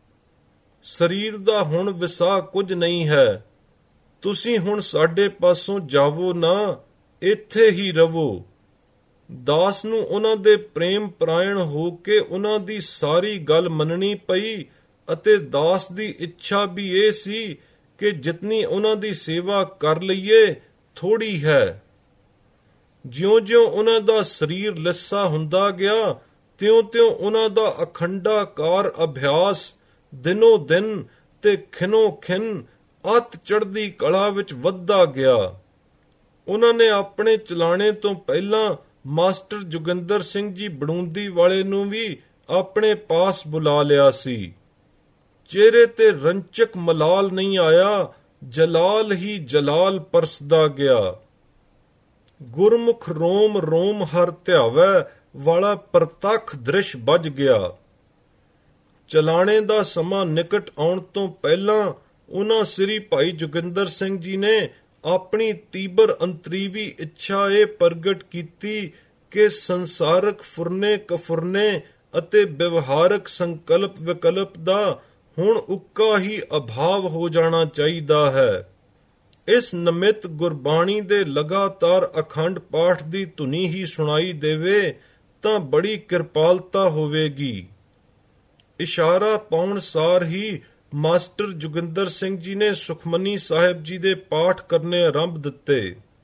ਸਰੀਰ ਦਾ ਹੁਣ ਵਿਸਾਹ ਕੁਝ ਨਹੀਂ ਹੈ, ਤੁਸੀਂ ਹੁਣ ਸਾਡੇ ਪਾਸੋਂ ਜਾਵੋ ਨਾ, ਇੱਥੇ ਹੀ ਰਵੋ। ਦਾਸ ਨੂੰ ਉਹਨਾਂ ਦੇ ਪ੍ਰੇਮ ਪਰਾਇਣ ਹੋ ਕੇ ਉਹਨਾਂ ਦੀ ਸਾਰੀ ਗੱਲ ਮੰਨਣੀ ਪਈ ਅਤੇ ਦਾਸ ਦੀ ਇੱਛਾ ਵੀ ਇਹ ਸੀ ਕਿ ਜਿਤਨੀ ਉਹਨਾਂ ਦੀ ਸੇਵਾ ਕਰ ਲਈਏ ਥੋੜੀ ਹੈ। ਜਿਉਂ-ਜਿਉਂ ਉਹਨਾਂ ਦਾ ਸਰੀਰ ਲਿੱਸਾ ਹੁੰਦਾ ਗਿਆ ਤਿਉਂ-ਤਿਉਂ ਉਹਨਾਂ ਦਾ ਅਖੰਡਾਕਾਰ ਅਭਿਆਸ ਦਿਨੋ ਦਿਨ ਤੇ ਖਿਨੋ ਖਿਨ ਅਤ ਚੜ੍ਹਦੀ ਕਲਾ ਵਿੱਚ ਵੱਧਦਾ ਗਿਆ। ਉਹਨਾਂ ਨੇ ਆਪਣੇ ਚਲਾਣੇ ਤੋਂ ਪਹਿਲਾਂ ਮਾਸਟਰ ਜੋਗਿੰਦਰ ਸਿੰਘ ਜੀ ਬੜੂੰਦੀ ਵਾਲੇ ਨੂੰ ਵੀ ਆਪਣੇ ਪਾਸ ਬੁਲਾ ਲਿਆ ਸੀ। ਚਿਹਰੇ ਤੇ ਰੰਚਕ ਮਲਾਲ ਨਹੀਂ ਆਇਆ, ਜਲਾਲ ਹੀ ਜਲਾਲ ਪਰਸਦਾ ਗਿਆ। ਗੁਰਮੁਖ ਰੋਮ ਰੋਮ ਹਰ ਧਿਆਵੈ ਵਾਲਾ ਪ੍ਰਤੱਖ ਦ੍ਰਿਸ਼ ਬੱਝ ਗਿਆ। ਚਲਾਣੇ ਦਾ ਸਮਾਂ ਨਿਕਟ ਆਉਣ ਤੋਂ ਪਹਿਲਾਂ ਉਹਨਾਂ ਸ੍ਰੀ ਭਾਈ ਜੋਗਿੰਦਰ ਸਿੰਘ ਜੀ ਨੇ ਆਪਣੀ ਤੀਬਰ ਅੰਤਰੀਵੀ ਇੱਛਾ ਇਹ ਪ੍ਰਗਟ ਕੀਤੀ ਕਿ ਸੰਸਾਰਕ ਫੁਰਨੇ ਕਫੁਰਨੇ ਅਤੇ ਵਿਵਹਾਰਕ ਸੰਕਲਪ ਵਿਕਲਪ ਦਾ ਹੁਣ ਉੱਕਾ ਹੀ ਅਭਾਵ ਹੋ ਜਾਣਾ ਚਾਹੀਦਾ ਹੈ। ਇਸ ਨਿਮਿਤ ਗੁਰਬਾਣੀ ਦੇ ਲਗਾਤਾਰ ਅਖੰਡ ਪਾਠ ਦੀ ਧੁਨੀ ਹੀ ਸੁਣਾਈ ਦੇਵੇ ਤਾਂ ਬੜੀ ਕਿਰਪਾਲਤਾ ਹੋਵੇਗੀ। ਇਸ਼ਾਰਾ ਪਾਉਣ ਸਾਰ ਹੀ ਮਾਸਟਰ ਜੋਗਿੰਦਰ ਸਿੰਘ ਜੀ ਨੇ ਸੁਖਮਨੀ ਸਾਹਿਬ ਜੀ ਦੇ ਪਾਠ ਕਰਨੇ ਆਰੰਭ ਦਿੱਤੇ।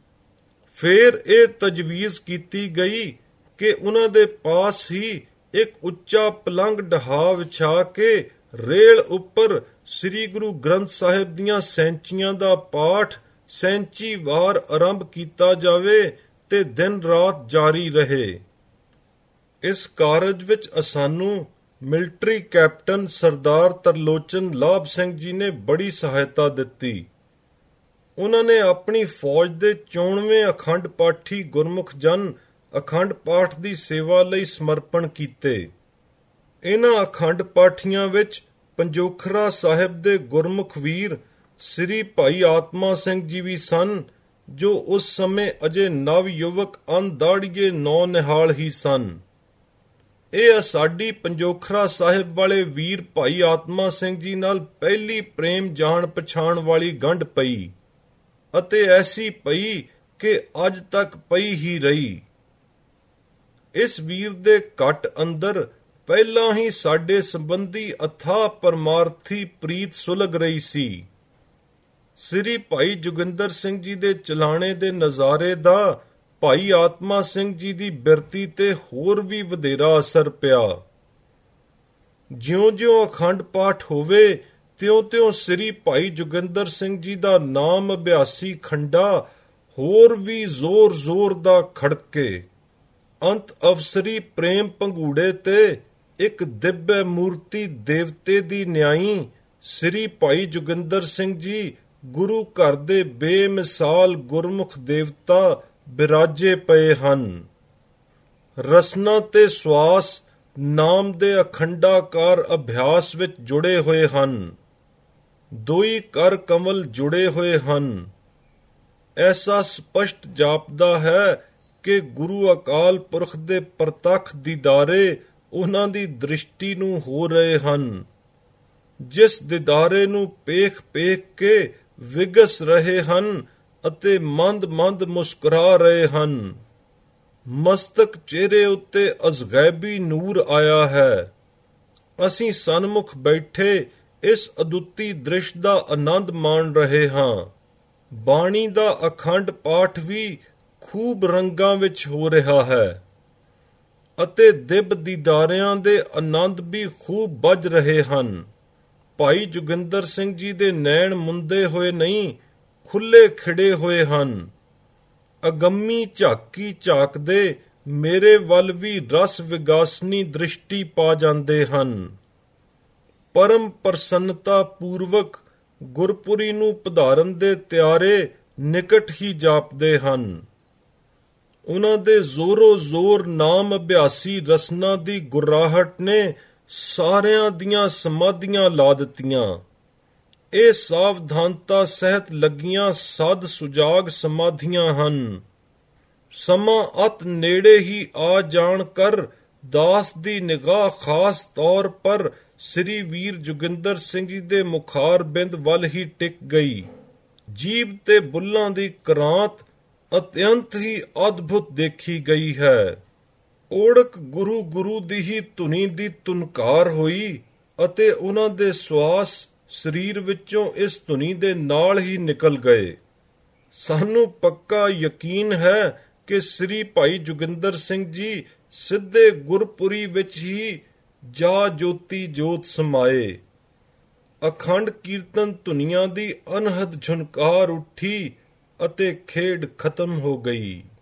ਫੇਰ ਇਹ ਤਜਵੀਜ਼ ਕੀਤੀ ਗਈ ਕਿ ਉਹਨਾਂ ਦੇ ਪਾਸ ਹੀ ਇੱਕ ਉੱਚਾ ਪਲੰਗ ਢਹਾ ਵਿਛਾ ਕੇ ਰੇਲ ਉੱਪਰ ਸ੍ਰੀ ਗੁਰੂ ਗ੍ਰੰਥ ਸਾਹਿਬ ਦੀਆਂ ਸੈਂਚੀਆਂ ਦਾ ਪਾਠ ਸੈਂਚੀ ਵਾਰ ਆਰੰਭ ਕੀਤਾ ਜਾਵੇ ਤੇ ਦਿਨ ਰਾਤ ਜਾਰੀ ਰਹੇ। ਇਸ ਕਾਰਜ ਵਿੱਚ ਸਾਨੂੰ ਮਿਲਟਰੀ ਕੈਪਟਨ ਸਰਦਾਰ ਤਰਲੋਚਨ ਲਾਭ ਸਿੰਘ ਜੀ ਨੇ ਬੜੀ ਸਹਾਇਤਾ ਦਿੱਤੀ। ਉਹਨਾਂ ਨੇ ਆਪਣੀ ਫੌਜ ਦੇ ਚੋਣਵੇਂ ਅਖੰਡ ਪਾਠੀ ਗੁਰਮੁਖ ਜਨ ਅਖੰਡ ਪਾਠ ਦੀ ਸੇਵਾ ਲਈ ਸਮਰਪਣ ਕੀਤੇ। ਇਹਨਾਂ ਅਖੰਡ ਪਾਠੀਆਂ ਵਿੱਚ ਪੰਜੋਖਰਾ ਸਾਹਿਬ ਦੇ ਗੁਰਮੁਖ ਵੀਰ ਸ੍ਰੀ ਭਾਈ ਆਤਮਾ ਸਿੰਘ ਜੀ ਵੀ ਸਨ, ਜੋ ਉਸ ਸਮੇਂ ਅਜੇ ਨਵ ਯੁਵਕ ਅਣਦਾੜੀਏ ਨੌ ਨਿਹਾਲ ਹੀ ਸਨ। ਇਹ ਸਾਡੀ ਪੰਜੋਖਰਾ ਸਾਹਿਬ ਵਾਲੇ ਵੀਰ ਭਾਈ ਆਤਮਾ ਸਿੰਘ ਜੀ ਨਾਲ ਪਹਿਲੀ ਪ੍ਰੇਮ ਜਾਣ ਪਛਾਣ ਵਾਲੀ ਗੰਢ ਪਈ ਅਤੇ ਐਸੀ ਪਈ ਕਿ ਅੱਜ ਤੱਕ ਪਈ ਹੀ ਰਹੀ। ਇਸ ਵੀਰ ਦੇ ਘਟ ਅੰਦਰ ਪਹਿਲਾਂ ਹੀ ਸਾਡੇ ਸੰਬੰਧੀ ਅਥਾਹ ਪਰਮਾਰਥੀ ਪ੍ਰੀਤ ਸੁਲਗ ਰਹੀ ਸੀ। ਸ੍ਰੀ ਭਾਈ ਜੋਗਿੰਦਰ ਸਿੰਘ ਜੀ ਦੇ ਚਲਾਣੇ ਦੇ ਨਜ਼ਾਰੇ ਦਾ ਭਾਈ ਆਤਮਾ ਸਿੰਘ ਜੀ ਦੀ ਬਿਰਤੀ ਤੇ ਹੋਰ ਵੀ ਵਧੇਰਾ ਅਸਰ ਪਿਆ। ਜਿਉਂ-ਜਿਉਂ ਅਖੰਡ ਪਾਠ ਹੋਵੇ ਤਿਉਂ-ਤਿਉਂ ਸ੍ਰੀ ਭਾਈ ਜੋਗਿੰਦਰ ਸਿੰਘ ਜੀ ਦਾ ਨਾਮ ਅਭਿਆਸੀ ਖੰਡਾ ਹੋਰ ਵੀ ਜ਼ੋਰ-ਜ਼ੋਰ ਦਾ ਖੜਕੇ। ਅੰਤ ਅਵਸਰੀ ਪ੍ਰੇਮ ਪੰਗੂੜੇ ਤੇ ਇੱਕ ਦਿਵਯ ਮੂਰਤੀ ਦੇਵਤੇ ਦੀ ਨਿਆਈ ਸ੍ਰੀ ਭਾਈ ਜੋਗਿੰਦਰ ਸਿੰਘ ਜੀ ਗੁਰੂ ਘਰ ਦੇ ਬੇਮਿਸਾਲ ਗੁਰਮੁਖ ਦੇਵਤਾ ਬਿਰਾਜੇ ਪਏ ਹਨ। ਰਸਨਾ ਤੇ ਸਵਾਸ ਨਾਮ ਦੇ ਅਖੰਡਾਕਾਰ ਅਭਿਆਸ ਵਿੱਚ ਜੁੜੇ ਹੋਏ ਹਨ। ਦੋਈ ਕਰ ਕਮਲ ਜੁੜੇ ਹੋਏ ਹਨ। ਐਸਾ ਸਪਸ਼ਟ ਜਾਪਦਾ ਹੈ ਕਿ ਗੁਰੂ ਅਕਾਲ ਪੁਰਖ ਦੇ ਪ੍ਰਤੱਖ ਦੀਦਾਰੇ ਉਹਨਾਂ ਦੀ ਦ੍ਰਿਸ਼ਟੀ ਨੂੰ ਹੋ ਰਹੇ ਹਨ, ਜਿਸ ਦੀਦਾਰੇ ਨੂੰ ਪੇਖ ਪੇਖ ਕੇ ਵਿਗਸ ਰਹੇ ਹਨ ਅਤੇ ਮੰਦ-ਮੰਦ ਮੁਸਕਰਾ ਰਹੇ ਹਨ। ਮਸਤਕ ਚਿਹਰੇ ਉੱਤੇ ਅਜ਼ਗੈਬੀ ਨੂਰ ਆਇਆ ਹੈ। ਅਸੀਂ ਸਨਮੁਖ ਬੈਠੇ ਇਸ ਅਦੁੱਤੀ ਦ੍ਰਿਸ਼ ਦਾ ਆਨੰਦ ਮਾਣ ਰਹੇ ਹਾਂ। ਬਾਣੀ ਦਾ ਅਖੰਡ ਪਾਠ ਵੀ ਖੂਬ ਰੰਗਾਂ ਵਿੱਚ ਹੋ ਰਿਹਾ ਹੈ ਅਤੇ ਦਿਵ ਦੀਦਾਰਿਆਂ ਦੇ ਆਨੰਦ ਵੀ ਖੂਬ ਵੱਜ ਰਹੇ ਹਨ। ਭਾਈ ਜੋਗਿੰਦਰ ਸਿੰਘ ਜੀ ਦੇ ਨੈਣ ਮੁੰਦੇ ਹੋਏ ਨਹੀਂ, ਖੁੱਲੇ ਖਿੜੇ ਹੋਏ ਹਨ। ਅਗੰਮੀ ਝਾਕੀ ਝਾਕਦੇ ਮੇਰੇ ਵੱਲ ਵੀ ਰਸ ਵਿਗਾਸਨੀ ਦ੍ਰਿਸ਼ਟੀ ਪਾ ਜਾਂਦੇ ਹਨ। ਪਰਮ ਪ੍ਰਸੰਨਤਾ ਪੂਰਵਕ ਗੁਰਪੁਰੀ ਨੂੰ ਪਧਾਰਨ ਦੇ ਤਿਆਰੇ ਨਿਕਟ ਹੀ ਜਾਪਦੇ ਹਨ। ਉਹਨਾਂ ਦੇ ਜ਼ੋਰੋ ਜ਼ੋਰ ਨਾਮ ਅਭਿਆਸੀ ਰਸਨਾ ਦੀ ਗੁਰਾਹਟ ਨੇ ਸਾਰਿਆਂ ਦੀਆਂ ਸਮਾਧੀਆਂ ਲਾ ਦਿੱਤੀਆਂ। ਇਹ ਸਾਵਧਾਨਤਾ ਸਹਿਤ ਲੱਗੀਆਂ ਸਦ ਸੁਜਾਗ ਸਮਾਧੀਆਂ ਹਨ। ਸਮਾਂ ਅਤ ਨੇੜੇ ਹੀ ਆ ਜਾਣ ਕਰ ਦਾਸ ਦੀ ਨਿਗਾਹ ਖਾਸ ਤੌਰ ਪਰ ਸ੍ਰੀ ਵੀਰ ਜੋਗਿੰਦਰ ਸਿੰਘ ਜੀ ਦੇ ਮੁਖਾਰ ਬਿੰਦ ਵੱਲ ਹੀ ਟਿਕ ਗਈ। ਜੀਭ ਤੇ ਬੁੱਲਾਂ ਦੀ ਕਰਾਂਤ ਅਤਿਅੰਤ ਹੀ ਅਦਭੁਤ ਦੇਖੀ ਗਈ ਹੈ। ਓੜਕ ਗੁਰੂ ਗੁਰੂ ਦੀ ਹੀ ਧੁਨੀ ਦੀ ਤੁਨਕਾਰ ਹੋਈ ਅਤੇ ਉਹਨਾਂ ਦੇ ਸਵਾਸ ਸਰੀਰ ਵਿੱਚੋਂ ਇਸ ਧੁਨੀ ਦੇ ਨਾਲ ਹੀ ਨਿਕਲ ਗਏ। ਸਾਨੂੰ ਪੱਕਾ ਯਕੀਨ ਹੈ ਕਿ ਸ੍ਰੀ ਭਾਈ ਜੋਗਿੰਦਰ ਸਿੰਘ ਜੀ ਸਿੱਧੇ ਗੁਰਪੁਰੀ ਵਿੱਚ ਹੀ ਜਾ ਜੋਤੀ ਜੋਤ ਸਮਾਏ। ਅਖੰਡ ਕੀਰਤਨ ਧੁਨੀਆਂ ਦੀ ਅਨਹਦ ਝੁਨਕਾਰ ਉੱਠੀ ਅਤੇ ਖੇਡ ਖਤਮ ਹੋ ਗਈ।